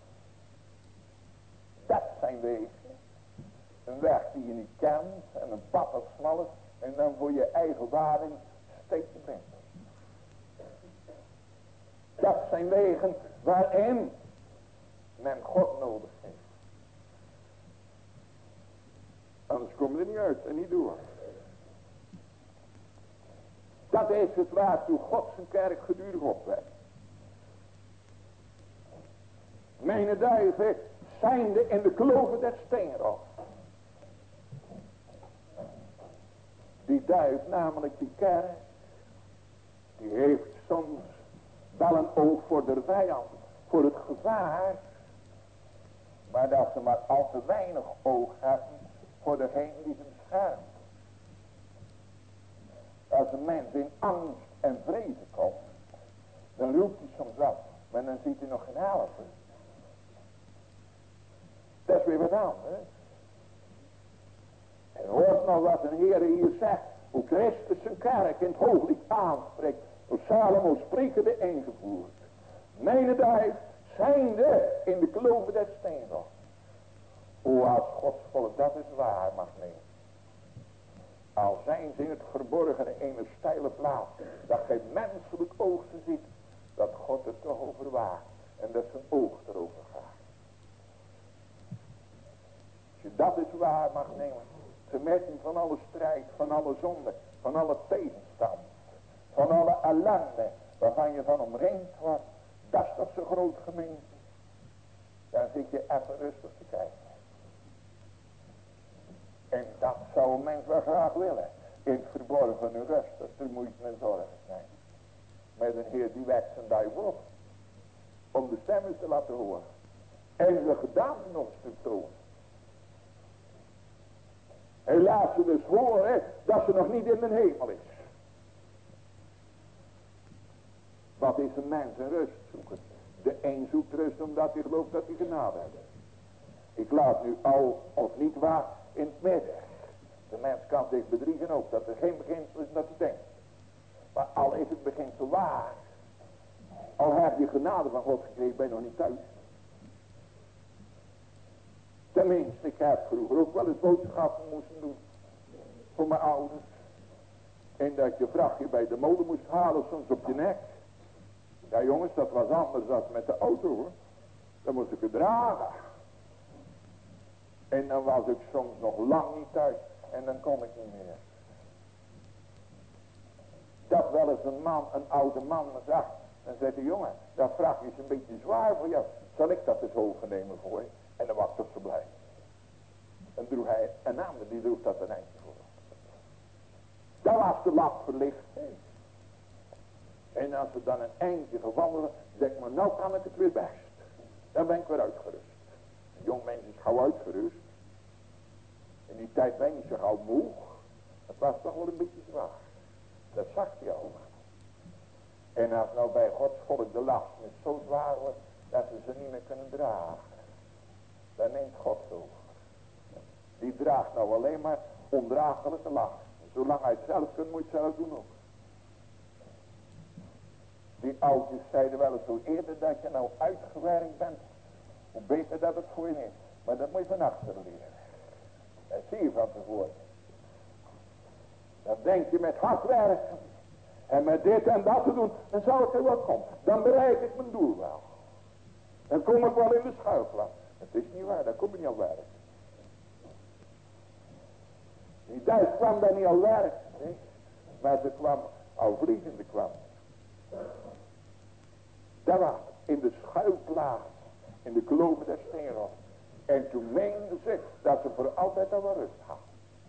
Dat zijn wegen. Een weg die je niet kent. En een pad dat smal is. En dan voor je eigen waarding steeds je blind. Dat zijn wegen waarin men God nodig heeft. Anders kom je er niet uit en niet door. Dat is het waartoe God zijn kerk gedurig opwekt. Mijn duiven zijnde in de kloven der steenrots. Die duif, namelijk die kerk, die heeft soms wel een oog voor de vijand, voor het gevaar. Maar dat ze maar al te weinig oog hebben voor degene die ze beschermt. Als een mens in angst en vrezen komt, dan roept hij soms wat, maar dan ziet hij nog geen helpen. Dat is weer wat anders. En hoort nog wat een Heer hier zegt, hoe Christus zijn kerk in het hooglied aanspreekt, hoe Salomo sprekende ingevoerd. Mijn duif zijnde in de kloven des steenrots. O, als Gods volk dat is waar mag nemen. Al zijn ze in het verborgene in een steile plaats, dat geen menselijk oog ze ziet, dat God er toch over waakt en dat zijn oog erover gaat. Als je dat is waar mag nemen, te midden van alle strijd, van alle zonde, van alle tegenstand, van alle ellende waarvan je van omringd wordt, dat is toch zo groot gemeente. Dan zit je even rustig te kijken. En dat zou een mens wel graag willen. In het verborgene rust, als er moeite en zorgen zijn. Met een Heer die wekt zijn duivel op. Om de stemmen te laten horen. En de gedachten nog te tonen. En laat ze dus horen dat ze nog niet in de hemel is. Wat is een mens een rust zoeken? De een zoekt rust omdat hij gelooft dat hij genade heeft. Ik laat nu al of niet waar in het midden. De mens kan zich bedriegen ook. Dat er geen beginsel is dat hij denkt. Maar al is het beginsel waar. Al heb je genade van God gekregen, ben je nog niet thuis. Tenminste, ik heb vroeger ook wel eens boodschappen moeten doen. Voor mijn ouders. En dat je vrachtje bij de molen moest halen, soms op je nek. Ja jongens, dat was anders dan met de auto hoor. Dan moest ik het dragen. En dan was ik soms nog lang niet thuis. En dan kon ik niet meer. Dat wel eens een man, een oude man me zag. Dan zei de jongen, dat vrachtje is een beetje zwaar voor jou. Zal ik dat eens overnemen voor je? En dan was ik toch zo blij. En droeg hij een ander, die droeg dat een eindje voor. Dat was de lat verlicht. En als we dan een eindje gewandeld, denk ik maar, nou kan ik het weer best. Dan ben ik weer uitgerust. Een jong mens is gauw uitgerust. In die tijd ben je niet zo gauw moe. Het was toch wel een beetje zwaar. Dat zag hij allemaal. En als nou bij Gods volk de last is zo zwaar wordt, dat ze ze niet meer kunnen dragen. daar neemt God over. Die draagt nou alleen maar ondraaglijke last. Zolang hij het zelf kunt, moet je het zelf doen ook. Die oudjes zeiden wel eens, hoe eerder dat je nou uitgewerkt bent, hoe beter dat het voor je is. Maar dat moet je van achteren leren. Dat zie je van tevoren. Dan denk je met hard werken. En met dit en dat te doen, dan zou het er wel komen. Dan bereik ik mijn doel wel. Dan kom ik wel in de schuilplaats. Het is niet waar, daar kom je niet al werken. Die duif kwam daar niet al werken. Nee. Maar ze kwam al vliegende kwam. Daar was in de schuilplaats. In de kloven der steenrots. En toen meenden ze dat ze voor altijd al wel rust hadden.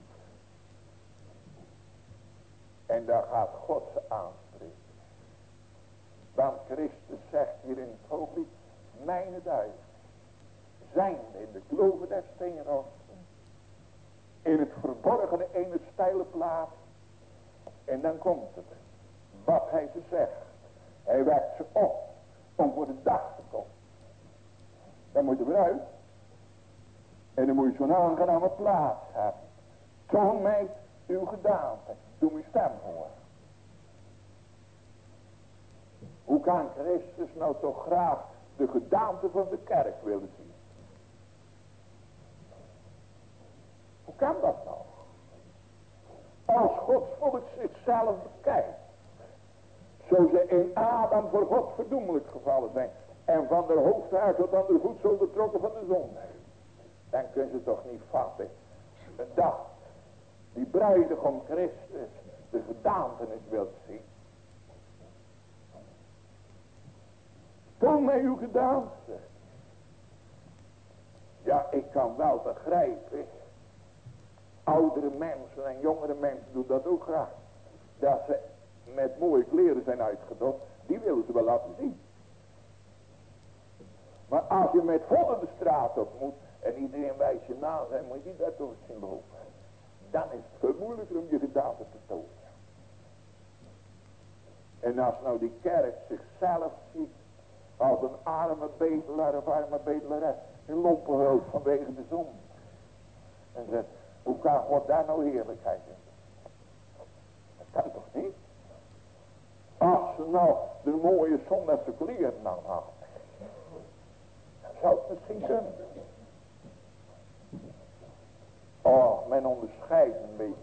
En daar gaat God ze aanspreken. Want Christus zegt hier in het hooglied, mijne duiven zijn in de kloven der steenrosten, in het verborgene ene steile plaats. En dan komt het, wat hij ze zegt. Hij wekt ze op om voor de dag te komen. Dan moet je eruit. En dan moet je zo'n aangename plaats hebben. Toon mij uw gedaante. Doe mijn stem horen. Hoe kan Christus nou toch graag de gedaante van de kerk willen zien? Hoe kan dat nou? Als Gods volk zichzelf bekijkt. Zo ze in Adam voor God verdoemelijk gevallen zijn. En van de hoofdhaar tot aan de voet zo betrokken van de zonde. Dan kunnen ze toch niet vatten. Dat die bruidegom Christus de gedaantenis wilt zien. Toon mij uw gedaante. Ja, ik kan wel begrijpen. Oudere mensen en jongere mensen doen dat ook graag. Dat ze met mooie kleren zijn uitgedost. Die willen ze wel laten zien. Maar als je met volle de straat op moet. En iedereen wijst je na zijn. Moet je dat toch zien lopen. Dan is het veel moeilijker om je gedaante te tonen. En als nou die kerk zichzelf ziet. Als een arme bedelaar of arme bedelares. In lompenhoofd vanwege de zon. En zegt. Hoe kan God daar nou heerlijkheid in? Dat kan toch niet? Als ze nou de mooie zondagse kleren nou hadden. Dan zou het misschien kunnen. Oh, men onderscheidt een beetje.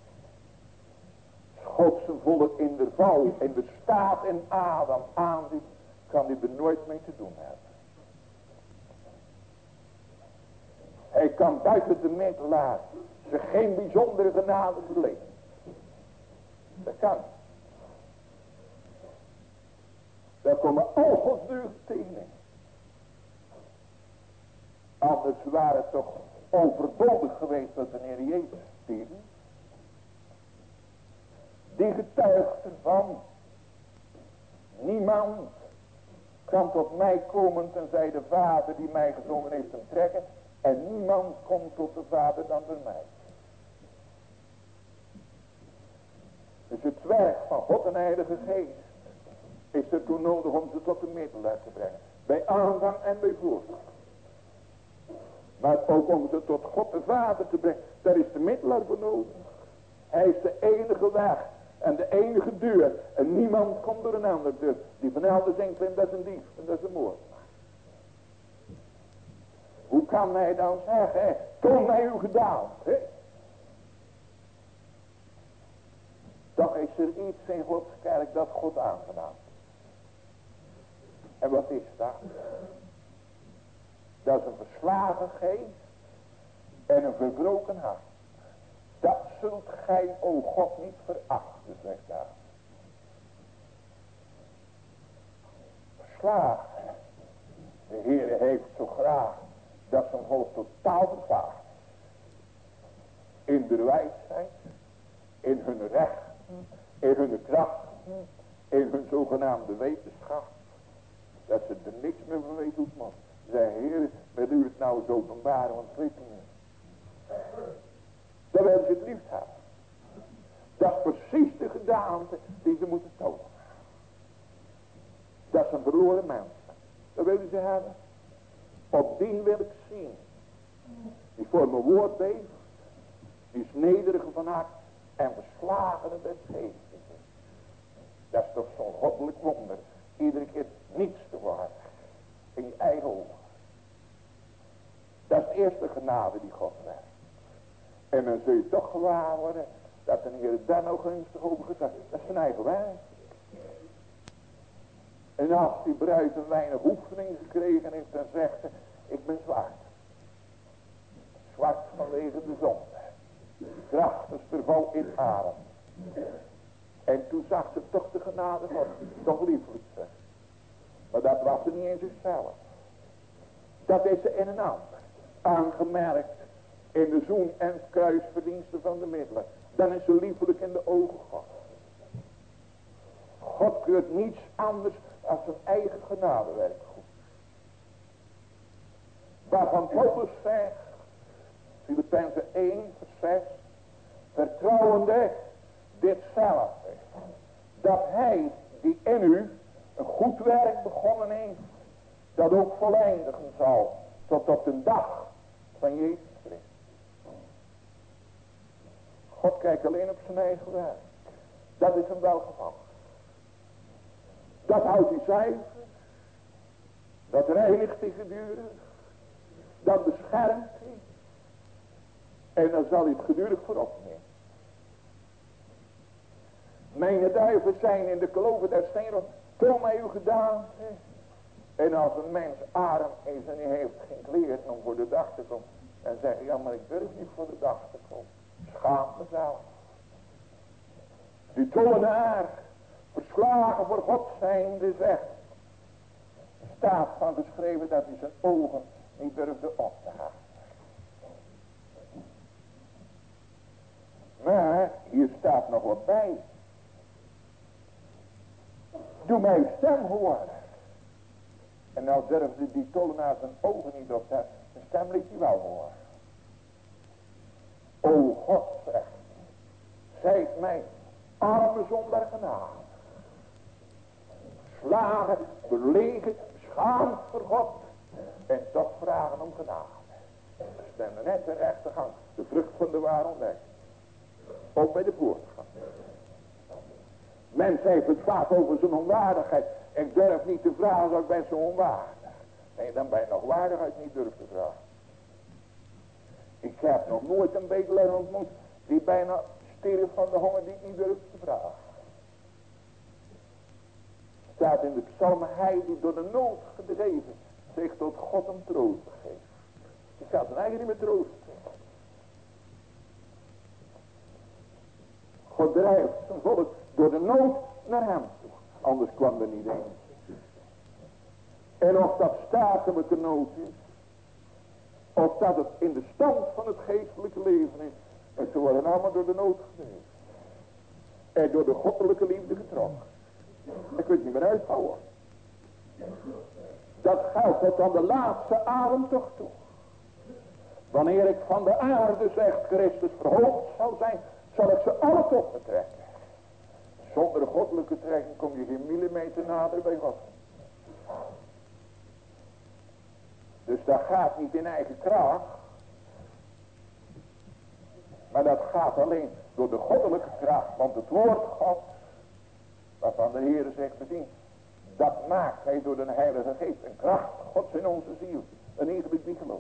God zijn volk in de val, in de staat in Adam aanziet, kan hij er nooit mee te doen hebben. Hij kan buiten de middelaar ze geen bijzondere genade verlenen. Dat kan. Daar komen al Gods deugden tegen. Anders waren het toch overbodig geweest dat de Heer Jezus stierf. Die getuigt ervan. Niemand kan tot mij komen tenzij de Vader die mij gezonden heeft hem trekken. En niemand komt tot de Vader dan door mij. Dus het werk van God en Heilige Geest is er toen nodig om ze tot de middelaar te brengen. Bij aanvang en bij voortgang. Maar ook om ze tot God de Vader te brengen. Daar is de middelaar voor nodig. Hij is de enige weg en de enige deur. En niemand komt door een andere deur. Die van elders denkt, dat is een dief en dat is een moordenaar. Hoe kan hij dan zeggen, hè? Toon mij uw gedaante. Toch is er iets in Gods kerk dat God aangedaan. En wat is dat? Dat is een verslagen geest en een verbroken hart. Dat zult gij, o God, niet verachten, zegt daar. Verslagen. De Heer heeft zo graag dat zijn volk totaal verslagen is. In de wijsheid, in hun rechten, in hun krachten, in hun zogenaamde wetenschap. Dat ze er niks meer van weten hoe het moet. Zeg, Heer, wil u het nou eens openbaren, want het weet niet meer. Dan willen ze het liefst hebben. Dat is precies de gedaante die ze moeten tonen. Dat zijn verloren mensen. Dat willen ze hebben. Op die wil ik zien. Die voor mijn woord beeft. Die is nederige van hart en verslagene des geestes. Dat is toch zo'n goddelijk wonder. Iedere keer niets te worden. In je eigen ogen. Dat is de eerste genade die God werkt. En dan zul je toch gewaar worden dat de Heer daar nou gunstig over gezegd. Dat is zijn eigen werk. En als die bruid een weinig oefening gekregen heeft, dan zegt ze, ik ben zwart. Zwart vanwege de zonde. Krachtigste val in adem. En toen zag ze toch de genade van, toch lieflijk zeg. Maar dat was ze niet in zichzelf. Dat is ze in een ander. Aangemerkt in de zoen en kruisverdiensten van de middelen. Dan is ze liefelijk in de ogen God. God keurt niets anders dan zijn eigen genadewerk goed. Waarvan Paulus zegt, Filippenzen één vers zes, vertrouwende ditzelfde, dat hij die in u een goed werk begonnen heeft, dat ook voleindigen zal tot op de dag van Jezus Christus. God kijkt alleen op zijn eigen werk. Dat is hem wel gevallen. Dat houdt hij zuiver. Dat reinigt hij gedurig. Dat beschermt hij. En dan zal hij het gedurig voorop nemen. Mijn duiven zijn in de kloven der stenen. Toon mij uw gedaante. En als een mens arm is en hij heeft geen kleren om voor de dag te komen. En zegt, ja maar ik durf niet voor de dag te komen. Schaam mezelf. Die tollenaar, verslagen voor God zijnde zegt. Er staat van geschreven dat hij zijn ogen niet durfde op te halen. Maar hier staat nog wat bij. Doe mij uw stem horen. En nou durfde die tollenaar zijn ogen niet op te halen. Zijn stem liet hij wel horen. O God zegt. Zijt mij arme zondaar genade. Slagen, belegen, beschaamd voor God. En toch vragen om genade. Stemmen net de rechtergang. De vrucht van de ware ontdekking. Ook bij de voortgang. Mens heeft het vaak over zijn onwaardigheid. Ik durf niet te vragen, zo ik ben zo onwaardig. Nee, dan ben je nog waardigheid niet durf te vragen. Ik heb nog nooit een bedelaar ontmoet die bijna stierf van de honger die ik niet durf te vragen. Staat in de psalmen, hij die door de nood gedreven zich tot God een troost begeeft. Die gaat zijn eigen niet meer troost. God drijft zijn volk door de nood naar hem toe. Anders kwam er niet heen. En of dat statelijke nood is. Of dat het in de stand van het geestelijke leven is. En ze worden allemaal door de nood gedreven. En door de goddelijke liefde getrokken. Ik weet niet meer uithouden. Dat geldt tot aan de laatste ademtocht toe. Wanneer ik van de aarde, zegt Christus, verhoogd zal zijn, zal ik ze alle tot me trekken. Zonder goddelijke trekking kom je geen millimeter nader bij God. Dus dat gaat niet in eigen kracht. Maar dat gaat alleen door de goddelijke kracht. Want het woord God, waarvan de Heer zegt bedient, dat maakt hij door de Heilige Geest. Een kracht Gods in onze ziel. Een iegelijk die gelooft.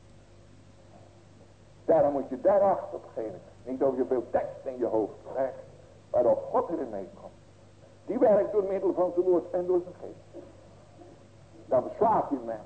Daarom moet je daar acht op geven. Niet of je veel tekst in je hoofd krijgt. Maar of God erin meekomt. Die werkt door middel van zijn woord en door zijn geest. Dan beslaat je mens.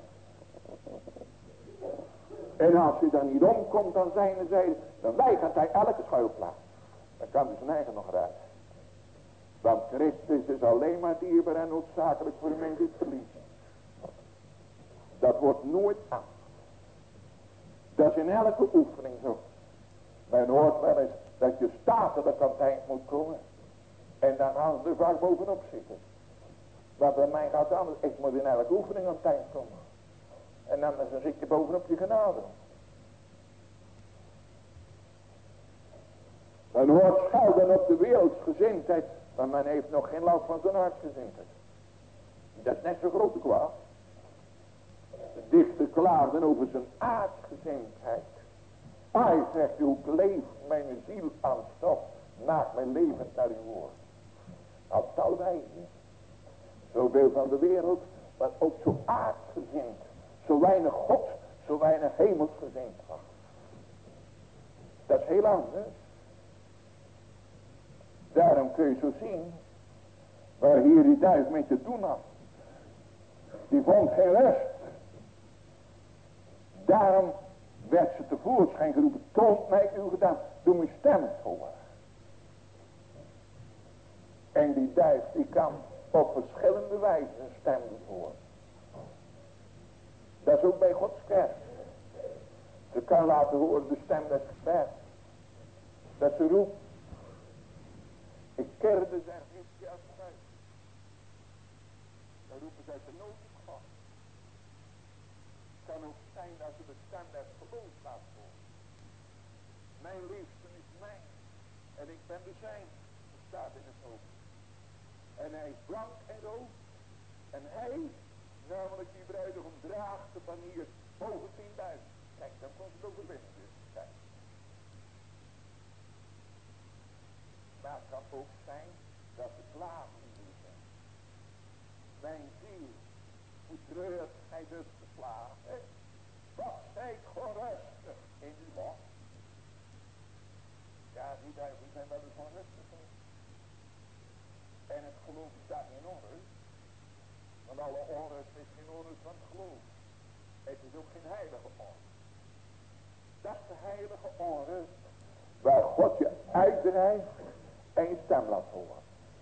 En als hij dan niet omkomt aan zijn zijde, dan weigert hij elke schuilplaats. Dan kan hij zijn eigen nog redden. Want Christus is alleen maar dierbaar en noodzakelijk voor de mens dit verliezen. Dat wordt nooit aan. Dat is in elke oefening zo. Men hoort wel eens dat je statelijk aan het eind moet komen. En dan gaan ze er vaak bovenop zitten. Maar bij mij gaat het anders. Ik moet in elke oefening aan het eind komen. En dan, dan zit je bovenop je genade. Men hoort schelden op de wereldsgezindheid. Maar men heeft nog geen last van zijn hartsgezindheid. Dat is net zo grote kwaad. De dichter klaagde over zijn aardgezindheid. Hij zegt, uw leef mijn ziel aan stof, maak mijn leven naar uw woord. Dat zal wij zien. Zoveel van de wereld, maar ook zo aardgezind. Zo weinig God, zo weinig hemelsgezind was. Dat is heel anders. Daarom kun je zo zien, waar hier die duif mee te doen had. Die vond geen rust. Daarom werd ze tevoorschijn geroepen. Toont mij uw gedaan. Doe mijn stem horen. En die duif die kan op verschillende wijzen een stem horen. Dat is ook bij Gods kerk. Ze kan laten horen de stem des gebeds. Dat ze roept. Ik keerde zijn Hiskia uit. Dan roepen ze uit de nood op God. Het kan ook zijn dat ze de stem des geloofs laat horen. Mijn liefste is mijn. En ik ben de zijn. Dat staat in het hoofd. En hij is blank en rood. En hij, namelijk die bruidegom, draagt de banier boven tienduizend. Kijk, dan kon ze het overwinnen dus. Kijk. Maar het kan ook zijn dat de klaagliederen zijn. Mijn ziel, hoe treurt gij dus geslagen? Wat zijt gerustig in uw God? Ja, die duivelen zijn wel eens onrustig geweest. En het geloof staat niet in onrust. Want alle onrust is geen onrust van het geloof. Het is ook geen heilige onrust. Dat is de heilige onrust waar God je uitdrijft en je stem laat horen.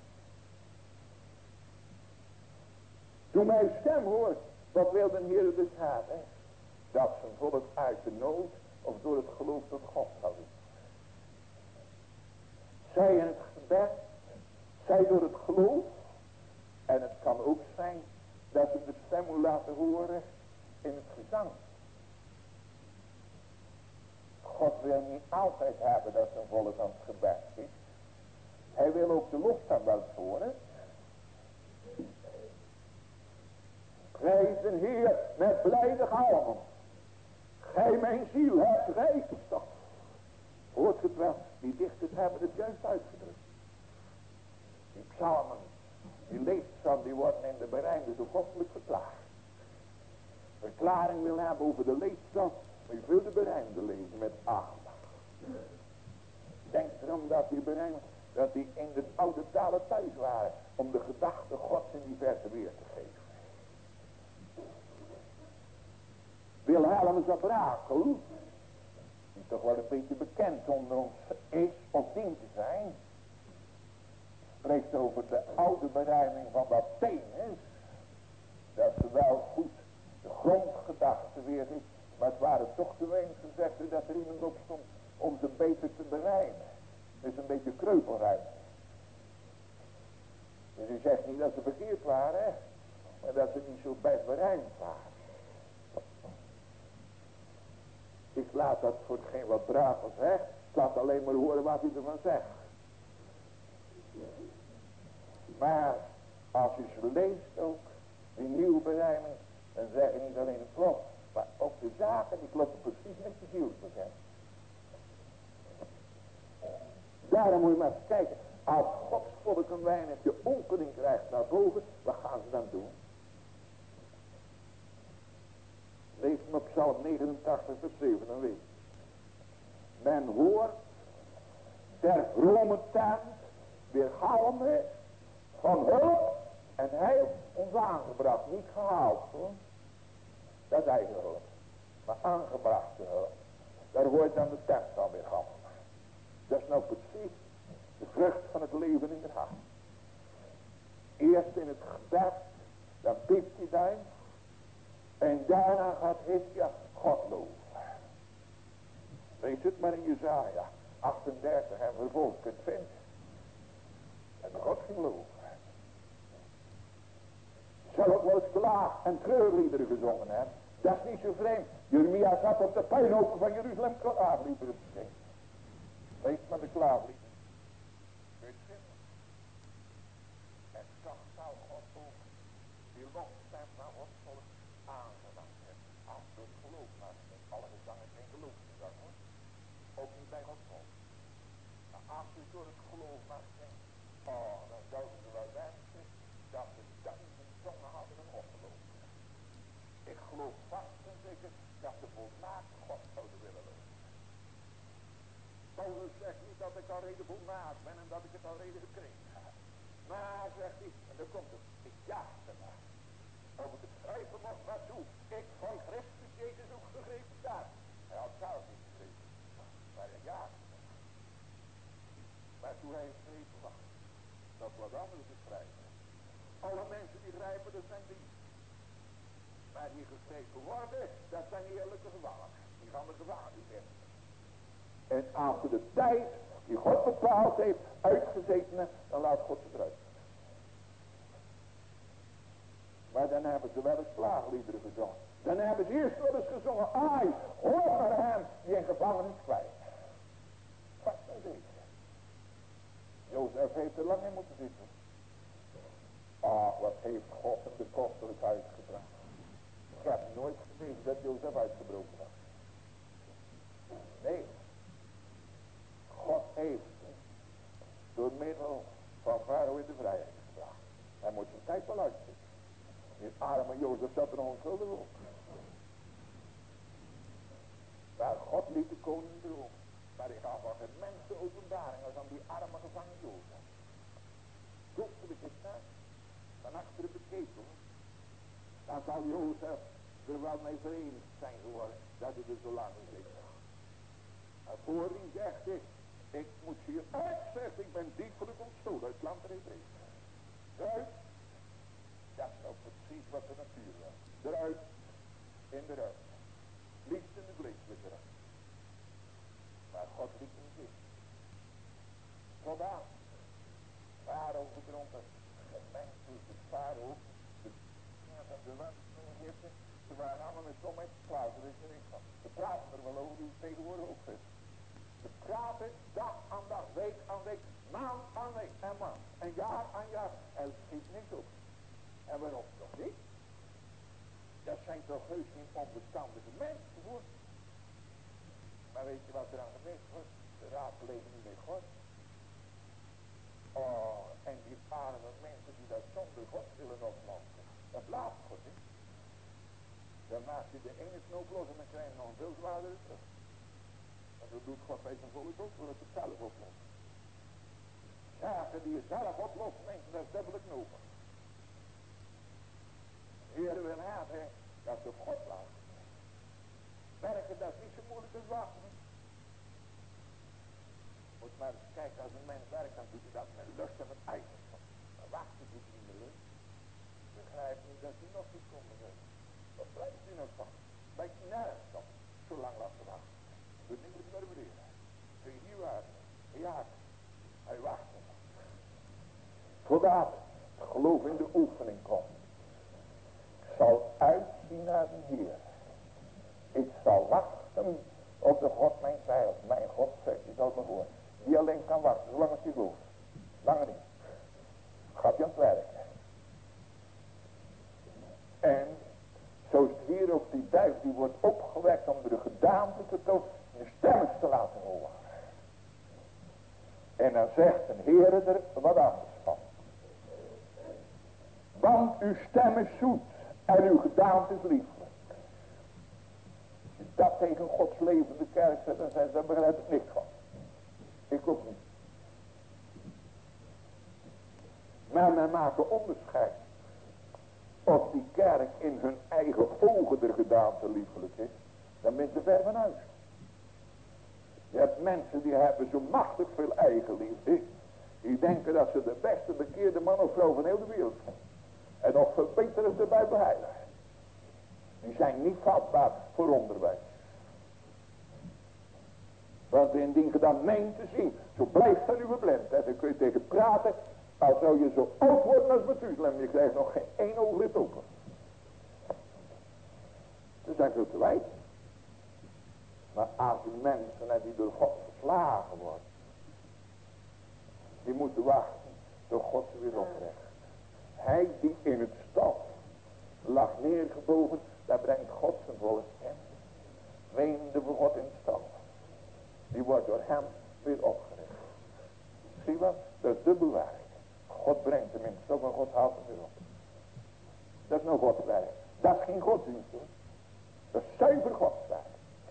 Toen mijn stem hoort, wat wil de Heer dus hebben? Dat zijn volk uit de nood of door het geloof tot God zou doen. Zij in het gebed, zij door het geloof. En het kan ook zijn dat ze de stem moet laten horen in het gezang. God wil niet altijd hebben dat zijn volk aan het gebed is. Hij wil ook de lofstem wel eens horen. Prijs de Heer met blijde galmen. Gij mijn ziel hebt rijkstof. Hoort het wel, die dichters hebben het juist uitgedrukt. Die psalmen, die leestpsalmen, die worden in de berijmde door goddelijk verklaard. Verklaring wil hebben over de leestpsalm, maar je vult de berijmde lezen met aandacht. Denk erom dat die berijmde, dat die in de oude talen thuis waren, om de gedachte Gods in die verse weer te geven. Wilhelmus van Brakel, die toch wel een beetje bekend onder ons is of dient te zijn, spreekt over de oude berijming van Athenes, dat ze wel goed de grondgedachte weer is, maar het waren toch te weinig gezegden dat er iemand op stond om ze beter te berijmen. Dat is een beetje kreupelruimte. Dus u zegt niet dat ze verkeerd waren, maar dat ze niet zo best berijmd waren. Ik laat dat voor hetgeen wat Brakel zegt. Ik laat alleen maar horen wat hij ervan zegt. Maar als u ze leest ook, die nieuwe berijming, dan zeg je niet alleen het klopt, maar ook de zaken die kloppen precies met je zielsbekend. Daarom moet je maar eens kijken, als Gods volk een weinigje opening krijgt naar boven, wat gaan ze dan doen? Lees hem op Psalm negenentachtig vers zeven en weet. Men hoort der vrome tent weergalmen van hulp en heil ons aangebracht. Niet gehaald hoor. Dat is eigen hulp. Maar aangebrachte hulp. Daar hoort dan de tent van weergalmen. Dat is nou precies de vrucht van het leven in het hart. Eerst in het gebed, dan piept die duim. En daarna gaat Hiskia God loven. Lees het maar in Jesaja achtendertig en vervolgens kunt vinden. En God ging loven. Zal ook wel eens klaag en treurliederen gezongen hebben. Dat is niet zo vreemd. Jeremia zat op de puinhopen van Jeruzalem klaagliederen te zingen. Lees maar de klaagliederen. Kun je het vinden. En toch zou God ook die lofstem van Gods volk aangenaam hebben. als je door het geloof mag zijn, oh, dan zouden ze wel wensen dat ze duizend tongen hadden en opgelopen. Ik geloof vast en zeker dat ze volmaakt God zouden willen lopen. Paulus zegt niet dat ik al reden volmaakt ben en dat ik het al reden gekregen heb. Maar, zegt hij, en dan komt het, ik jaag ernaar. Of ik het schrijven mocht waartoe ik van Christus Jezus ook gegrepen sta. Hij had zelf niet gegrepen, maar hij jaagde ernaar. Maar toen hij gegrepen was, dat was anders te schrijven. Alle mensen die grijpen, dat zijn dieven. Maar die gegrepen worden, dat zijn eerlijke gevangenen. Die gaan de gevangenis in. En als ze de tijd die God bepaald heeft uitgezeten, dan laat God ze eruit. Maar dan hebben ze wel eens klaagliederen gezongen. Dan hebben ze eerst wel eens gezongen, ai, hoor naar hem die in gevangenis kwijt. Vast en zeker. Jozef heeft er lang in moeten zitten. Ah, wat heeft God hem de kostelijkheid gebracht. Ik heb nooit gezien dat Jozef uitgebroken was. Nee. God heeft hem door middel van Farao in de vrijheid gebracht. Hij moet zijn tijd wel uitzitten. Die arme Jozef zat er onschuldig op. Maar God liet de koning dromen. Maar ik gaf al geen mensen openbaring als aan die arme gevangen Jozef. Zochten we dit na. Van achteren beketelen. Dan zal Jozef er wel mee verenigd zijn geworden. Dat hij er zo lang in zit. En voordien zegt hij. Ik moet hier uit, zegt ik ben diepelijk ontstolen uit het land der Hebreeën. Eruit. Dat is nou precies wat de natuur wil. Eruit. In de ruimte. Liefst in de vleeselijke ruimte. Maar God liet hem zitten. Totdat Farao verdronken. Gemengd door de Farao. De dingen van de land van Egypte. Ze waren allemaal met domheid klaar. Er is er niks van. Ze praten er wel over hoe het tegenwoordig ook zit. Ze praten dag aan dag, week aan week, maand aan week en maand. En jaar aan jaar. En er schiet niks op. En waarom toch niet? Dat zijn toch heus geen onverstandige mensen voor. Maar weet je wat er aan gemist wordt? De raadplegen niet met God. Oh, en die arme mensen die dat zonder God willen oplossen. Dat blaast God, hè? Dan maak je de ene knoop los en dan krijg je nog een veel zwaardere terug. En zo doet God bij zijn volk ook, wil het het zelf oplossen. Zaken die je zelf oplost, mensen, dat is dubbele knopen. De Heer wil hebben dat ze op God laten. Werken, dat is niet zo moeilijk als wachten. Moet maar eens kijken, als een mens werkt, dan doet hij dat met lust en met eigenschap. Maar wachten doet hij niet meer lust. Begrijp nu dat hij nog niet komt beginnen. Wat blijft hij nog van? Blijft hij nergens van, zo lang laten wachten. Dat doet niet meer murmureren. Kun je hier wachten? Ja, hij wacht er nog. Totdat het geloof in de oefening komt. Ik zal uitzien naar de Heer. Ik zal wachten op de God mijn heil. Mijn God zegt, je zal me horen. Die alleen kan wachten, zolang als je gelooft. Langer niet. Gaat je aan het werken. En zo is het hier ook, die duif die wordt opgewekt om de gedaante te tonen, de stemmen te laten horen. En dan zegt een Heere er wat anders van. Want uw stem is zoet en uw gedaante is lieflijk. Als je dat tegen Gods levende kerk zet, dan zegt ze, daar begrijp ik niks van. Ik ook niet. Maar men maakt een onderscheid. Of die kerk in hun eigen ogen de gedaante liefelijk is, dan ben je ver van huis. Je hebt mensen die hebben zo machtig veel eigenliefde. Die denken dat ze de beste bekeerde man of vrouw van heel de wereld zijn. En nog veel beter is de Bijbel heilig. Die zijn niet vatbaar voor onderwijs. Want indien je dat meent te zien, zo blijft dat u verblind. En dan kun je tegen praten, als zou je zo oud worden als Methuselem. Je krijgt nog geen één ooglid open. Dat zijn veel te wijd. Maar als die mensen en die door God verslagen worden, die moeten wachten tot God ze weer oprecht. Hij die in het stof lag neergebogen, daar brengt God zijn volk in. Weende voor God in het stof. Die wordt door hem weer opgericht. haalt het weer op. Dat is nou Gods werk. Dat is geen godsdienst hoor. Dat is zuiver Gods werk.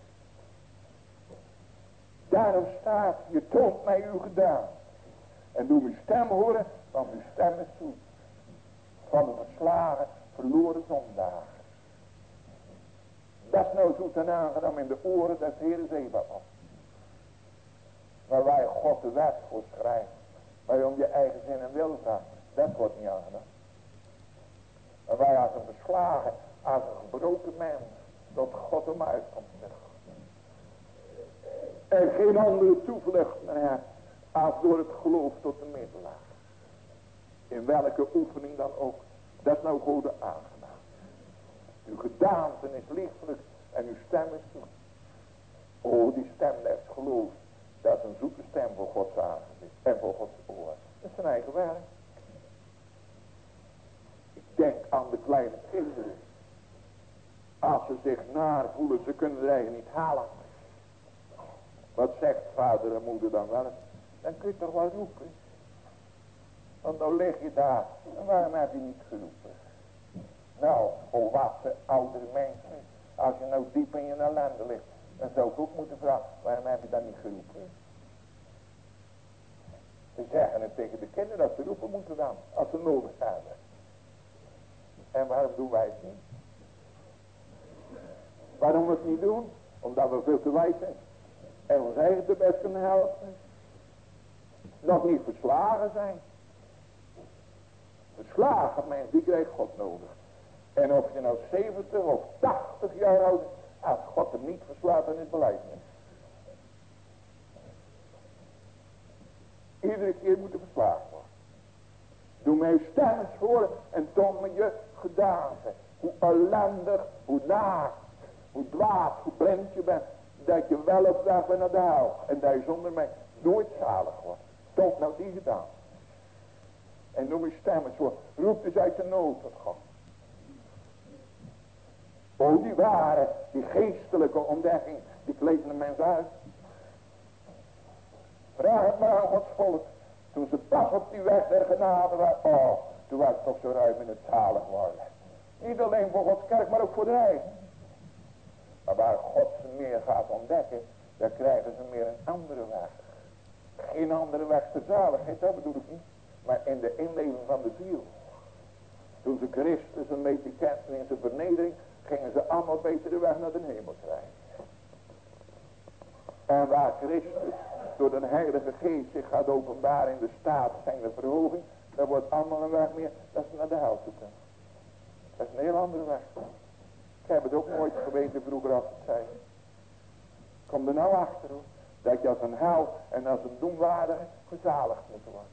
Daarom staat, je toont mij uw gedaan. En doe mijn stem horen, want uw stem is zoet. Van de verslagen, verloren zondaar. Dat is nou zoet en aangenaam in de oren des Heeren Zebaoth. Maar waar je God de wet voor schrijft, waar je om je eigen zin en wil vraagt, dat wordt niet aangenaam. Maar waar je als een beslagen, als een gebroken mens, tot God om uitkomt. En geen andere toevlucht meer hebt, als door het geloof tot de middelaar. In welke oefening dan ook. Dat is nou God aangenaam. Uw gedaante is liefelijk en uw stem is zoet. O, die stem des geloofs. Dat is een zoete stem voor Gods aangezicht en voor Gods oor. Dat is zijn eigen werk. Ik denk aan de kleine kinderen. Als ze zich naar voelen, ze kunnen er eigenlijk niet halen. Wat zegt vader en moeder dan wel? Dan kun je toch wel roepen. Want dan lig je daar. En waarom heb je niet geroepen? Nou, o wat de oudere mensen. Als je nou diep in je ellende ligt. Dan zou ik ook moeten vragen. Waarom heb je dan niet geroepen? Ze zeggen het tegen de kinderen dat ze roepen moeten dan. Als ze nodig hebben. En waarom doen wij het niet? Waarom we het niet doen? Omdat we veel te wijs zijn. En ons eigen te best kunnen helpen. Nog niet verslagen zijn. Verslagen mensen, die krijgt God nodig. En of je nou zeventig of tachtig jaar oud is. Als God hem niet verslaat, dan is het belijdenis. Iedere keer moet er verslagen worden. Doe mij uw stem eens voor en toon me je gedaante. Hoe ellendig, hoe naakt, hoe dwaas, hoe blind je bent. Dat je wel op weg bent naar de hel. En dat je zonder mij nooit zalig wordt. Toon nou die gedaan. En noem je stem eens voor. Roep dus uit de nood tot God. O, die ware, die geestelijke ontdekking, die kleedt een mens uit. Vraag het maar aan Gods volk. Toen ze pas op die weg der genade waren. Oh, toen was het toch zo ruim in het zalig worden. Niet alleen voor Gods kerk, maar ook voor de eigen. Maar waar God ze meer gaat ontdekken, dan krijgen ze meer een andere weg. Geen andere weg ter zaligheid, dat bedoel ik niet. Maar in de inleving van de ziel. Toen ze Christus een beetje kenden in zijn vernedering, gingen ze allemaal beter de weg naar de hemel krijgen. En waar Christus door de Heilige Geest zich gaat openbaren in de staat zijn de verhoging, dan wordt allemaal een weg meer dat ze naar de hel toe kunnen. Dat is een heel andere weg. Ik heb het ook nooit geweten vroeger als het zei. Kom er nou achter hoor. Dat je als een hel en als een doenwaardige gezaligd moet worden.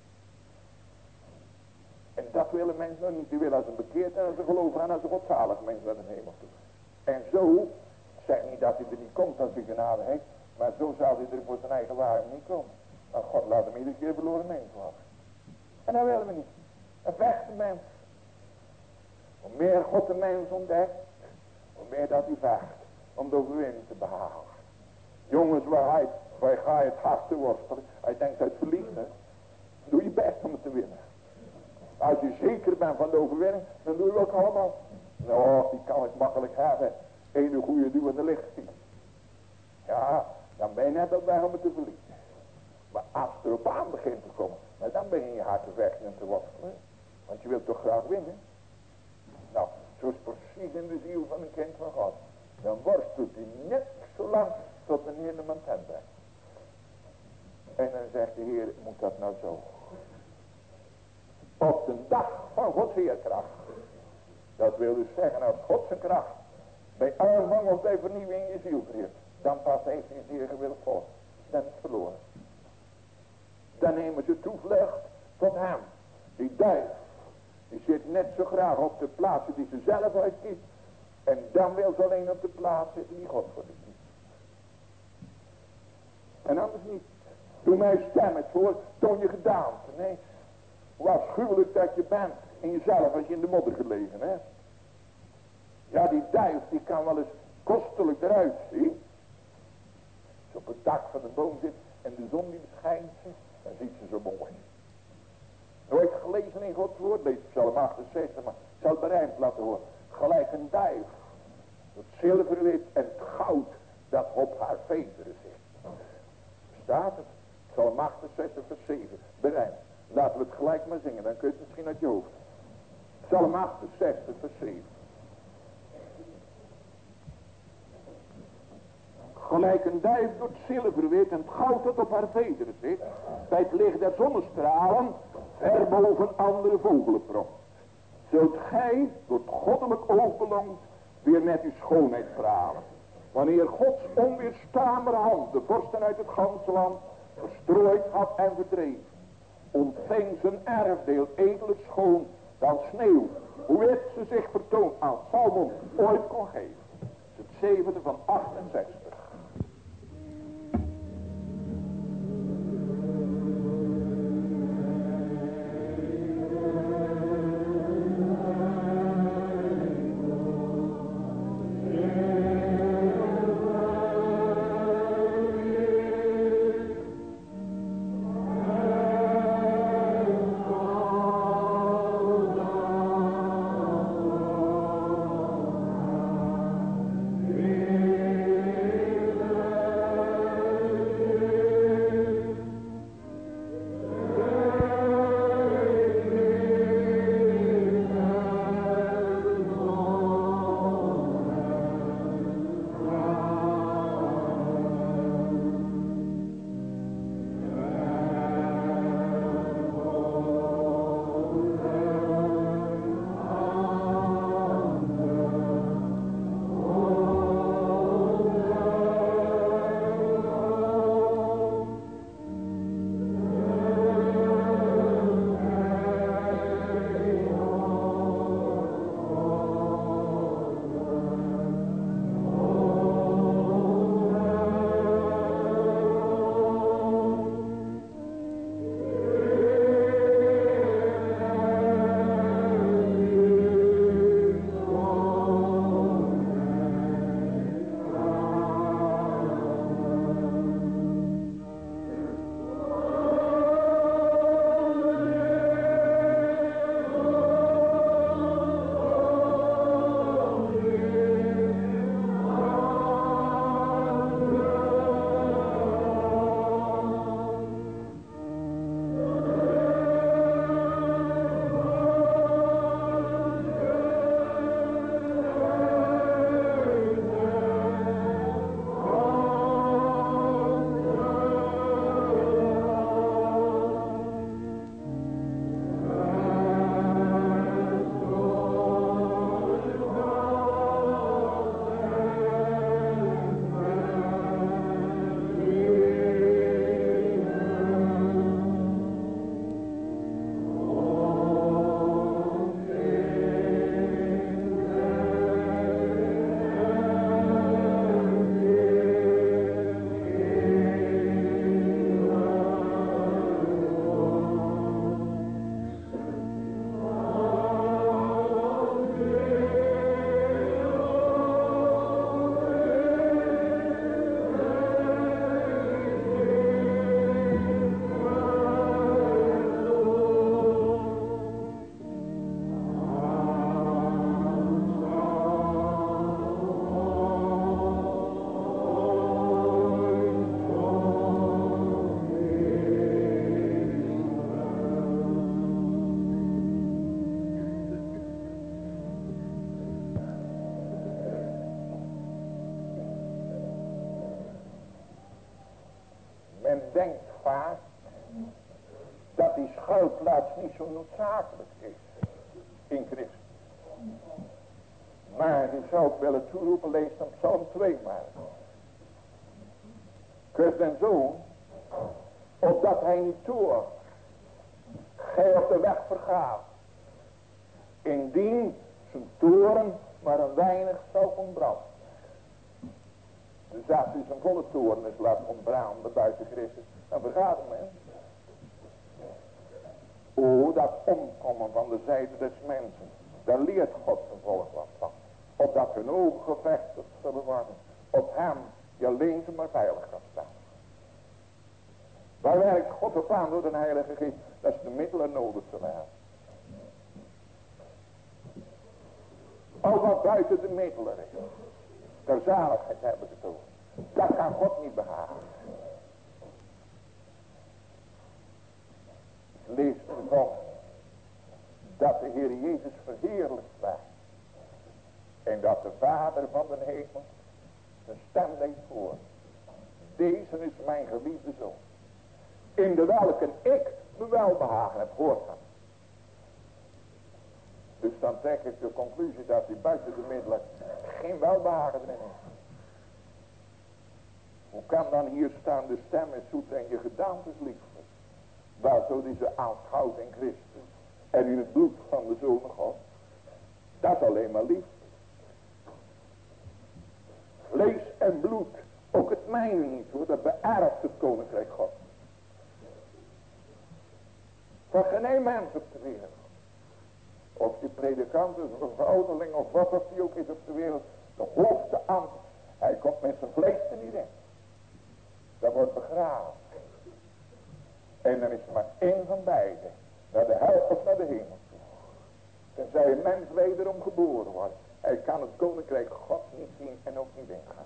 En dat willen mensen nog niet. Die willen als een bekeerd en als een geloven en als een godzalig mens naar de hemel toe. En zo, zeg niet dat hij er niet komt als hij genade heeft. Maar zo zal hij er voor zijn eigen waarheid niet komen. Want God laat hem iedere keer verloren mens worden. En dat willen we niet. Een vechte mens. Hoe meer God de mens ontdekt, hoe meer dat hij vecht. Om de overwinning te behalen. Jongens, waar, hij, waar ga je het hardst te worstelen? Hij denkt uit verliezen. Doe je best om het te winnen. Als je zeker bent van de overwinning, dan doe je ook allemaal. Nou, die kan ik makkelijk hebben. Eén goede duwende lichting. Ja, dan ben je net op weg om het te verliezen. Maar als het erop aan begint te komen, nou, dan begin je hard te vechten en te worstelen. Want je wilt toch graag winnen. Nou, zo is precies in de ziel van een kind van God. Dan worstelt hij net zo lang tot een Heer de mantent brengt. En dan zegt de Heer, moet dat nou zo? Op de dag van Gods Heerkracht. Dat wil dus zeggen, als God zijn kracht bij aanvang of bij vernieuwing in je ziel verheert, dan pas heeft hij zeer gewild voor. Dan is het verloren. Dan nemen ze toevlucht tot hem. Die duif, die zit net zo graag op de plaatsen die ze zelf uitkiest. En dan wil ze alleen op de plaats zitten die God voor de kiest. En anders niet. Doe mij stem het voor, toon je gedaante. Nee. Hoe afschuwelijk dat je bent in jezelf als je in de modder gelegen hebt. Ja, die duif die kan wel eens kostelijk eruit zien. Als je op het dak van de boom zit en de zon die beschijnt, dan ziet ze zo mooi. Nooit gelezen in Gods woord, lees Psalm achtenzestig, maar ik zal het berijmd laten horen. Gelijk een duif, het zilverwit en het goud dat op haar vederen zit. Staat het? Psalm achtenzestig vers zeven, berijmd. Laten we het gelijk maar zingen, dan kun je het misschien uit je hoofd. Psalm achtenzestig vers zeven. Gelijk een duif door het zilverwit en het goud dat op haar vederen zit, bij het licht der zonnestralen, ver boven andere vogelen pronkt. Zult gij, door het goddelijk oog belangt, weer met uw schoonheid stralen. Wanneer Gods onweerstaanbare hand de vorsten uit het ganse land verstrooid had en verdreven, ontving zijn erfdeel edele schoon dan sneeuw, hoe wit ze zich vertoont aan Salmon ooit kon geven. Het is het zevende van achtenzestig. Denkt vaak dat die schuilplaats niet zo noodzakelijk is in Christus. Maar je zou ook willen toeroepen, lees dan Psalm twee maar. Christ en zoon, opdat hij niet toert, gij op de weg vergaat, indien zijn toren maar een weinig zou ontbranden. Dus als u zijn volle toren is laat ontbranden buiten Christus, dan vergaat een mens. O, dat omkomen van de zijde des mensen, daar leert God zijn volk wat van. Opdat hun ogen gevestigd zullen worden op hem die alleen maar veilig kan staan. Waar werkt God op aan door de Heilige Geest? Dat is de middelen nodig te hebben. Al wat buiten de middelen is. Ter zaligheid hebben we het over. Dat kan God niet behagen. Ik lees ervan dat de Heer Jezus verheerlijkt werd. En dat de Vader van de hemel zijn stem deed voor. Deze is mijn geliefde zoon. In de welke ik me welbehagen heb, hoort hem. Dus dan trek ik de conclusie dat hij buiten de middelen geen welbehagen erin heeft. Hoe kan dan hier staan, de stem is zoet en je gedaante is lieflijk. Wel, zo die ze aanschouwt in Christus. En in het bloed van de Zoon God. Dat is alleen maar lief. Vlees en bloed. Ook het mijne niet hoor. Dat beërft het koninkrijk God. Van geen één mens op de wereld. Of die predikant is, of een ouderling, of wat of die ook is op de wereld. De hoogste ambt. Hij komt met zijn vlees er niet in. Dat wordt begraven. En dan is er maar één van beiden. Naar de hel of naar de hemel toe. Tenzij een mens wederom geboren wordt. Hij kan het koninkrijk God niet zien en ook niet ingaan.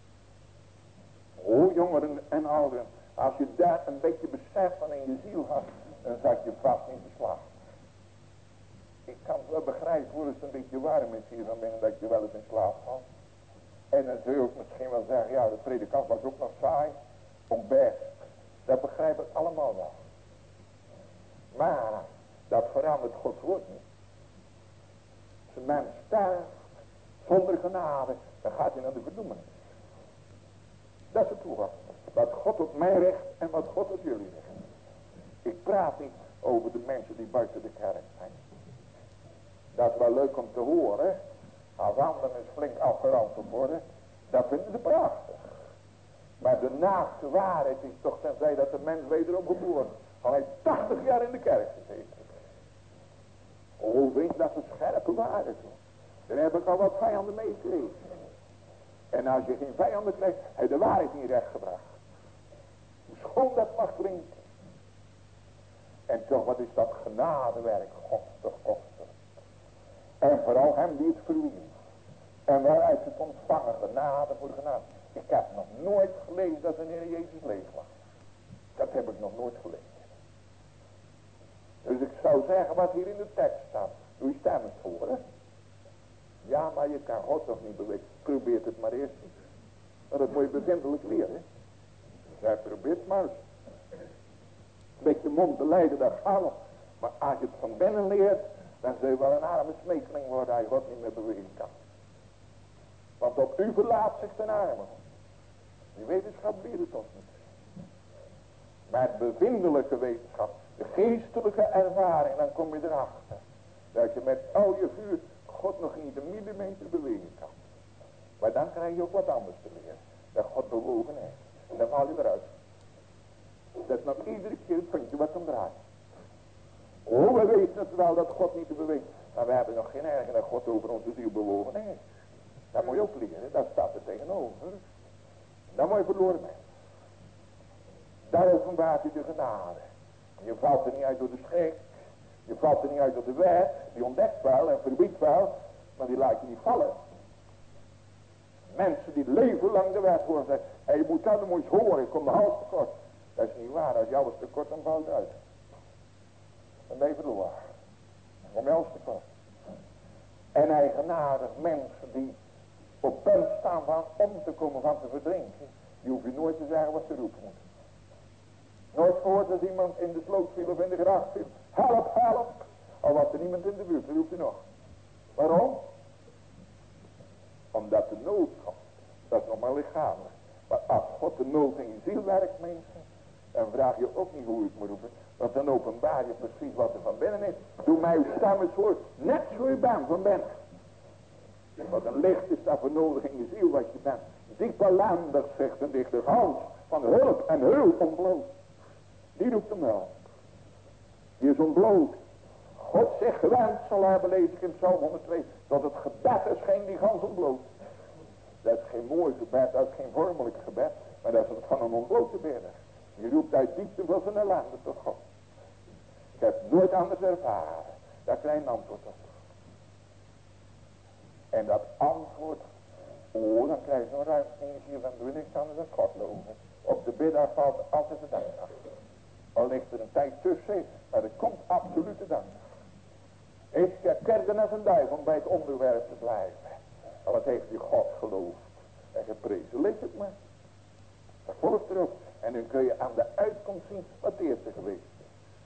O jongeren en ouderen. Als je daar een beetje besef van in je ziel had. Dan zat je vast in verslaafd. Ik kan het wel begrijpen hoe het een beetje warm is hier van binnen. Dat je wel eens in slaap valt. En dan zul je ook misschien wel zeggen. Ja, de predikant was ook nog saai. Ook best. Dat begrijp ik allemaal wel. Maar dat verandert Gods woord niet. Als een mens sterft zonder genade, dan gaat hij naar de verdoemenis. Dat is het toegang. Wat God op mij richt en wat God op jullie richt. Ik praat niet over de mensen die buiten de kerk zijn. Dat is wel leuk om te horen. Als anderen eens flink afgerand worden, dat vinden ze prachtig. Maar de naakte waarheid is toch tenzij dat de mens wederom geboren. Al heeft tachtig jaar in de kerk gezeten. Oh, weet dat is scherpe waarheid. Daar heb ik al wat vijanden mee gekregen. En als je geen vijanden krijgt, heb je de waarheid niet rechtgebracht. Hoe schoon dat mag klinken. En toch, wat is dat genadewerk, God toch kostelijk. En vooral hem die het verwierf. En waaruit het ontvangen, genade voor genade. Ik heb nog nooit gelezen dat de Heer Jezus leeg was. Dat heb ik nog nooit gelezen. Dus ik zou zeggen wat hier in de tekst staat. Doe je stem eens voor, hè? Ja, maar je kan God toch niet bewegen. Probeer het maar eerst eens. Maar dat moet je bevindelijk leren. Zij probeert maar eens. Met je mond te leiden, dat gaat nog. Maar als je het van binnen leert, dan zul je wel een arme smeekeling worden als je God niet meer bewegen kan. Want op u verlaat zich ten arme. Die wetenschap leert het ons niet. Maar bevindelijke wetenschap, de geestelijke ervaring, dan kom je erachter. Dat je met al je vuur God nog niet een millimeter bewegen kan. Maar dan krijg je ook wat anders te leren. Dat God bewogen heeft. En dan val je eruit. Dat is nog iedere keer het puntje wat hem draait. Oh, we weten het wel dat God niet te bewegen. Maar we hebben nog geen erger dat God over onze ziel bewogen heeft. Dat moet je ook leren. Dat staat er tegenover. Dat moet je verloren zijn. Daar openbaart hij de genade. Je valt er niet uit door de schrik. Je valt er niet uit door de wet. Die ontdekt wel en verbiedt wel. Maar die laat je niet vallen. Mensen die leven lang de wet horen zeggen. Hé, je moet dat, dan moet je eens horen. Ik kom de hals tekort. Dat is niet waar. Als jou is tekort, dan valt het uit. Dan ben je verloren. Dan kom je alles tekort. En eigenaardig mensen die op punt staan van om te komen van te verdrinken. Die hoef je nooit te zeggen wat ze roepen moeten. Nooit gehoord dat iemand in de sloot viel of in de gracht viel. Help, help. Al was er niemand in de buurt, dan roept hij nog. Waarom? Omdat de nood komt. Dat is nog maar lichamelijk. Maar als God de nood in je ziel werkt, mensen, dan vraag je ook niet hoe je het moet roepen. Want dan openbaar je precies wat er van binnen is. Doe mij uw stem eens voor. Net zo je bent van binnen. Wat een licht is dat voor nodig in je ziel wat je bent. Diep ellendig, zegt een dichter. Hans van hulp en hulp ontbloot. Die roept hem wel. Die is ontbloot. God zich gewend zal hebben, lees ik in Psalm honderdtwee. Dat het gebed is geen die gans ontbloot. Dat is geen mooi gebed, dat is geen vormelijk gebed. Maar dat is het van een ontblote bidder. Die roept uit diepte van zijn ellende tot God. Ik heb nooit anders ervaren. Daar krijg je een antwoord op. En dat antwoord, oh, dan krijg je zo'n ruimte in je ziel, dan doe je niks anders dan God loven. Op de biddag valt altijd de dankdag. Al ligt er een tijd tussen, maar er komt absolute dankdag. Ik herkende als een duivel om bij het onderwerp te blijven. Maar wat heeft u God geloofd en geprezen? Lees het maar. Dat volgt erop. En dan kun je aan de uitkomst zien wat het eerste geweest is.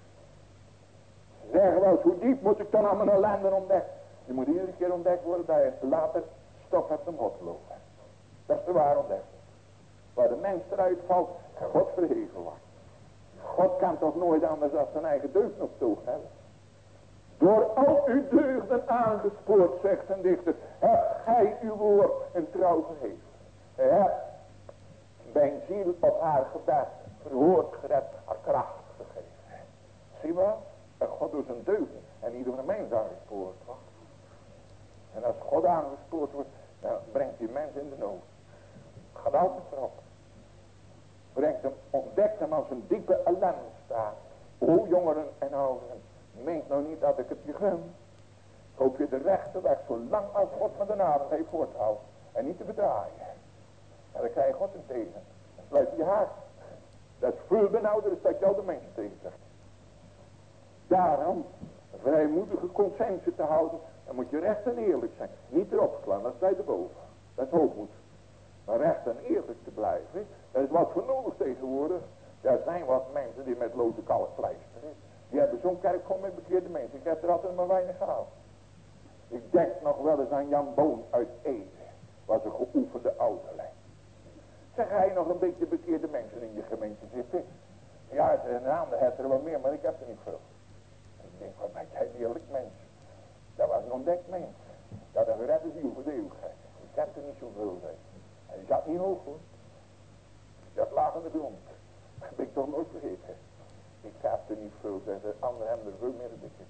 Ze zeggen wel eens, hoe diep moet ik dan aan mijn ellende ontdekken? Je moet iedere keer ontdekt worden dat je later stof hebt om God te loven. Dat is de ware ontdekking. Waar de mens eruit valt en God verheven wordt. God kan toch nooit anders dan zijn eigen deugd nog toog hebben. Door al uw deugden aangespoord, zegt een dichter, hebt gij uw woord een trouw verheven. Hebt mijn ziel op haar gebed verhoord gered, haar kracht gegeven. Zie je wel? Dat God door zijn deugden en niet door een mens aangespoord wordt. En als God aangespoord wordt, dan brengt die mens in de nood. Gaat altijd voorop. Brengt hem, ontdekt hem als een diepe ellende staat. O jongeren en ouderen, meent nou niet dat ik het je gun. Hoop je de rechte weg, zolang als God met de avond heeft voorthouden. En niet te bedraaien. En dan krijg je God in tegen. Dan sluit je hart. Dat is veel benauwder dan dat je al de mens tegen zegt. Daarom, een vrijmoedige consensus te houden, dan moet je recht en eerlijk zijn. Niet erop slaan, dat is bij de boven. Dat is hoogmoed. Maar recht en eerlijk te blijven, dat is wat voor nodig tegenwoordig. Er zijn wat mensen die met loze kalk pleisteren. Die hebben zo'n kerk gewoon met bekeerde mensen. Ik heb er altijd maar weinig gehaald. Ik denk nog wel eens aan Jan Boon uit Ede. Was een geoefende ouderling. Zeg, hij nog een beetje bekeerde mensen in je gemeente zitten? Ja, en aan de het er wel meer, maar ik heb er niet veel. En ik denk, wat ben jij een eerlijk mens. Dat was een ontdekt mens. Dat een geredde ziel voor de eeuwigheid. Ik heb er niet zoveel zijn. En die zat niet hoog hoor. Die zat laag aan de grond. Dat heb ik toch nooit vergeten. Ik heb er niet veel, zeggen. Anderen hebben er veel meer dan ik.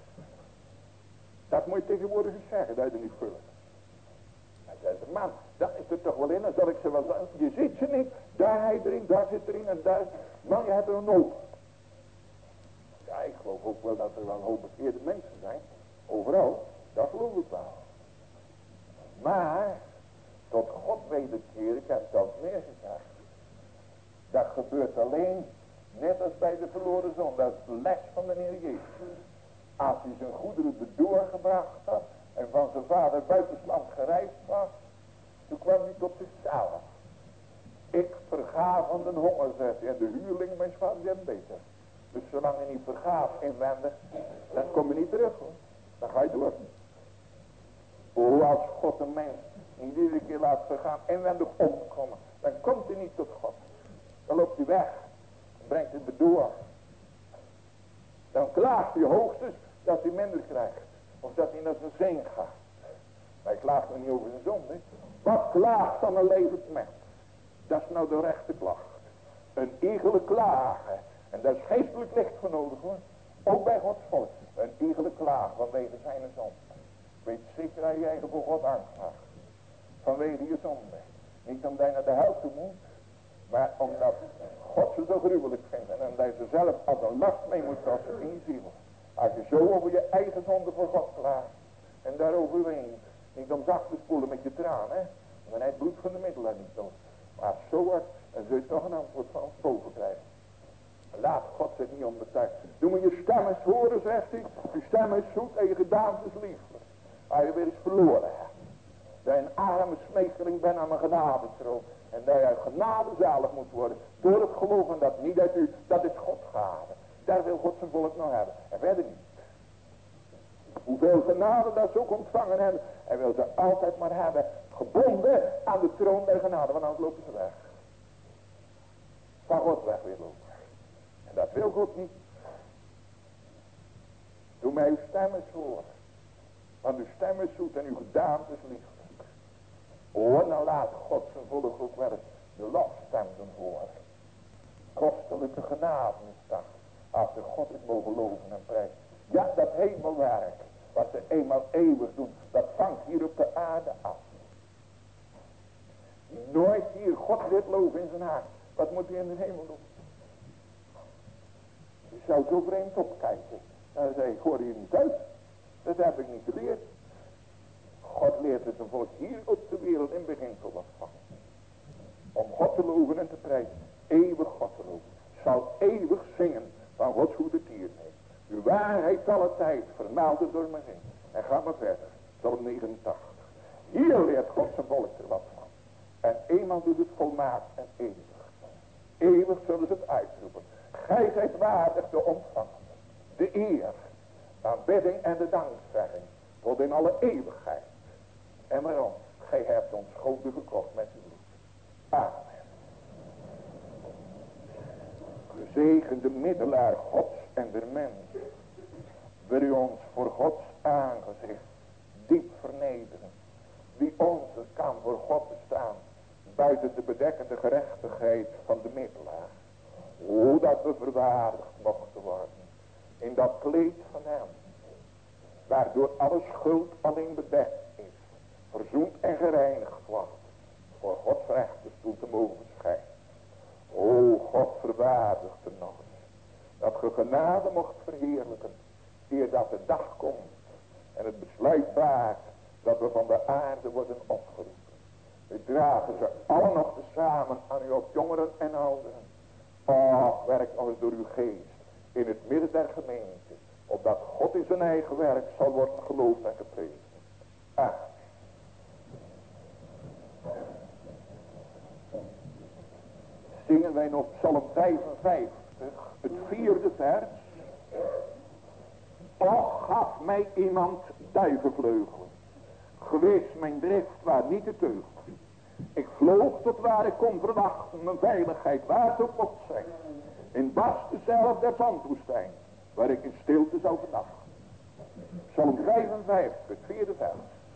Dat moet je tegenwoordig eens zeggen, dat je er niet veel hebt. Hij zei ze, man, dat is er toch wel in. Dan zal ik ze wel zeggen, je ziet ze niet. Daar hij erin, daar zit erin en daar. Man, je hebt er een hoop. Ja, ik geloof ook wel dat er wel een hoop bekeerde mensen zijn. Overal, dat geloof ik wel. Maar, tot God wederkeren, ik heb het al meer gezegd. Dat gebeurt alleen, net als bij de verloren zoon. Dat is de les van de Heer Jezus. Als hij zijn goederen doorgebracht had en van zijn vader buitensland gereisd was, toen kwam hij tot zichzelf. Ik verga van de honger, zegt hij, en de huurling, mijn vader, die hebben beter. Dus zolang je niet vergaat inwendig, dan kom je niet terug hoor. Dan ga je door. Oh, als God een mens niet iedere keer laat vergaan, inwendig omkomen, dan komt hij niet tot God. Dan loopt hij weg. Dan brengt hij het door. Dan klaagt hij hoogstens dat hij minder krijgt. Of dat hij naar zijn zin gaat. Maar hij klaagt nog niet over zijn zonde. Wat klaagt dan een levend mens? Dat is nou de rechte klacht. Een iegelijk klagen. En daar is geestelijk licht voor nodig hoor. Ook bij Gods volk. Een iegelijk klagen vanwege zijn zonde. Weet zeker dat je eigen voor God aanklaagt. Vanwege je zonde. Niet omdat je naar de hel toe moet. Maar omdat God ze zo gruwelijk vindt. En omdat je ze zelf als een last mee moet passen in je ziel. Als je zo over je eigen zonde voor God klaagt. En daarover weent. Niet om zacht te spoelen met je tranen. Hè? Dan hij het bloed van de middelen niet dood. Maar als het zo wordt. Dan zul je toch een antwoord van ons boven krijgen. Laat God zich niet onbetuigen. Doe me je stem eens horen, zegt hij. Je stem is zoet en je gedaante is lieflijk. Als je weer eens verloren hebt. Dat je een arme smeekeling bent aan mijn genadetroon. En dat je uit genade zalig moet worden. Door het geloven dat niet uit u, dat is Gods gave. Daar wil God zijn volk nog hebben. En verder niet. Hoeveel genade dat ze ook ontvangen hebben. Hij wil ze altijd maar hebben. Gebonden aan de troon der genade. Want anders lopen ze weg. Van God weg weer lopen. En dat wil God niet. Doe mij uw stem eens horen. Want uw stem is zoet en uw gedaante is lieflijk. Oh, en dan laat God zijn volk ook wel eens de lofstem doen horen. Kostelijke genade is dat. Als de God is mogen loven en prijzen. Ja, dat hemelwerk. Wat ze eenmaal eeuwig doen. Dat vangt hier op de aarde af. Nooit hier God dit loven in zijn hart. Wat moet hij in de hemel doen? Je zou zo vreemd opkijken. En dan zei ik, hoor je niet uit? Dat heb ik niet geleerd. God leert het een volk hier op de wereld in beginsel wat van. Om God te loven en te prijzen. Eeuwig God te loven. Zal eeuwig zingen van Gods goede tierenheid. Uw waarheid alle tijd vermelden door me heen. En ga maar verder. Psalm negenentachtig. Hier leert God zijn volk er wat van. En eenmaal doet het volmaakt en eeuwig. Eeuwig zullen ze het uitroepen. Gij zijt waardig te ontvangen. De eer, aanbidding en de dankzegging. Tot in alle eeuwigheid. En waarom? Gij hebt ons goden gekocht met uw bloed. Amen. Gezegende middelaar Gods en der mens. Wil u ons voor Gods aangezicht diep vernederen. Wie onze kan voor God bestaan. Buiten de bedekkende gerechtigheid van de middelaar. Hoe dat we verwaardigd mochten worden. In dat kleed van hem. Waardoor alle schuld alleen bedekt is. Verzoend en gereinigd wordt. Voor Gods rechterstoel te mogen verschijnen. O God verwaardigt er nog eens. Dat ge genade mocht verheerlijken. Eer dat de dag komt. En het besluit waard. Dat we van de aarde worden opgeroepen. We dragen ze alle nog tezamen aan u op jongeren en ouderen. Och, werk nog eens door uw geest. In het midden der gemeente. Opdat God in zijn eigen werk zal worden geloofd en geprezen. Amen. Zingen wij nog Psalm vijfenvijftig. Het vierde vers. Och gaf mij iemand duivenvleugelen. Gewis mijn drift waar niet te teugelen. Ik vloog tot waar ik kon verwachten. Mijn veiligheid waar het ook mocht zijn. In barsten zelf der zandwoestijn. Waar ik in stilte zou vernachten. Psalm vijfenvijftig, het vierde vers.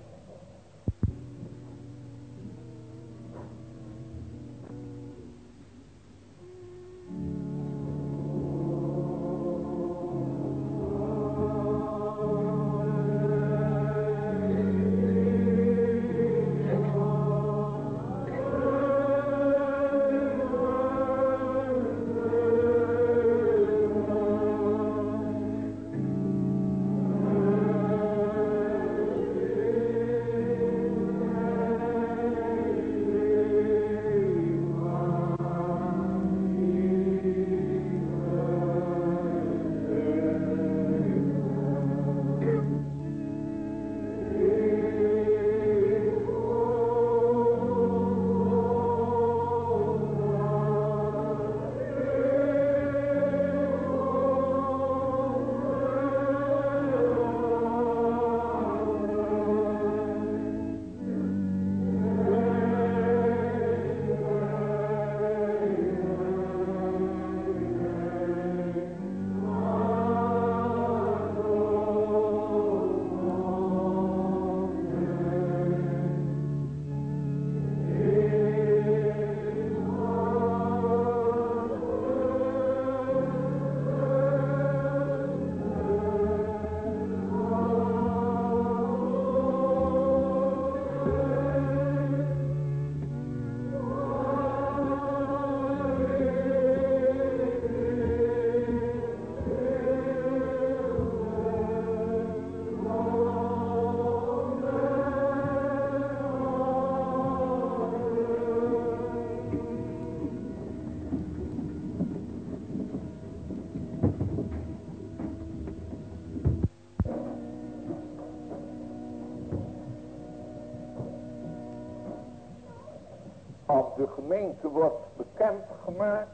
Als de gemeente wordt bekendgemaakt,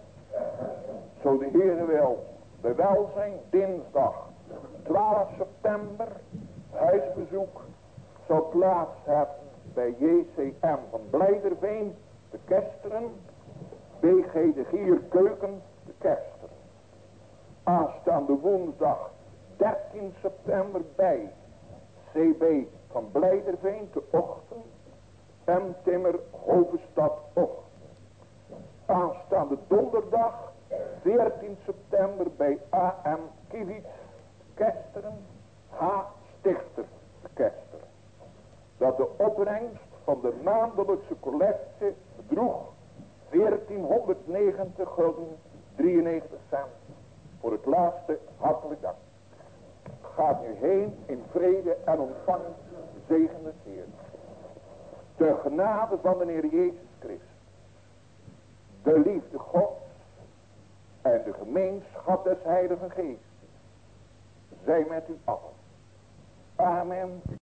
zo de Heer wil, bij welzijn dinsdag twaalf september, huisbezoek zal plaats hebben bij J C M van Blijderveen, de Kesteren, B G de Gierkeuken, de Kesteren. Aanstaande woensdag dertien september bij C B van Blijderveen, de ochtend. M. Timmer, Hovenstad, ochtend. Aanstaande donderdag, veertien september bij A M Kiewits, Kesteren, H. Stichter, Kesteren. Dat de opbrengst van de maandelijkse collecte bedroeg veertienhonderdnegentig gulden drieënnegentig cent voor het laatste hartelijk dank. Gaat nu heen in vrede en ontvangt zegen des Heer. De genade van de Heer Jezus Christus, de liefde Gods en de gemeenschap des Heiligen Geestes zij met u allen. Amen.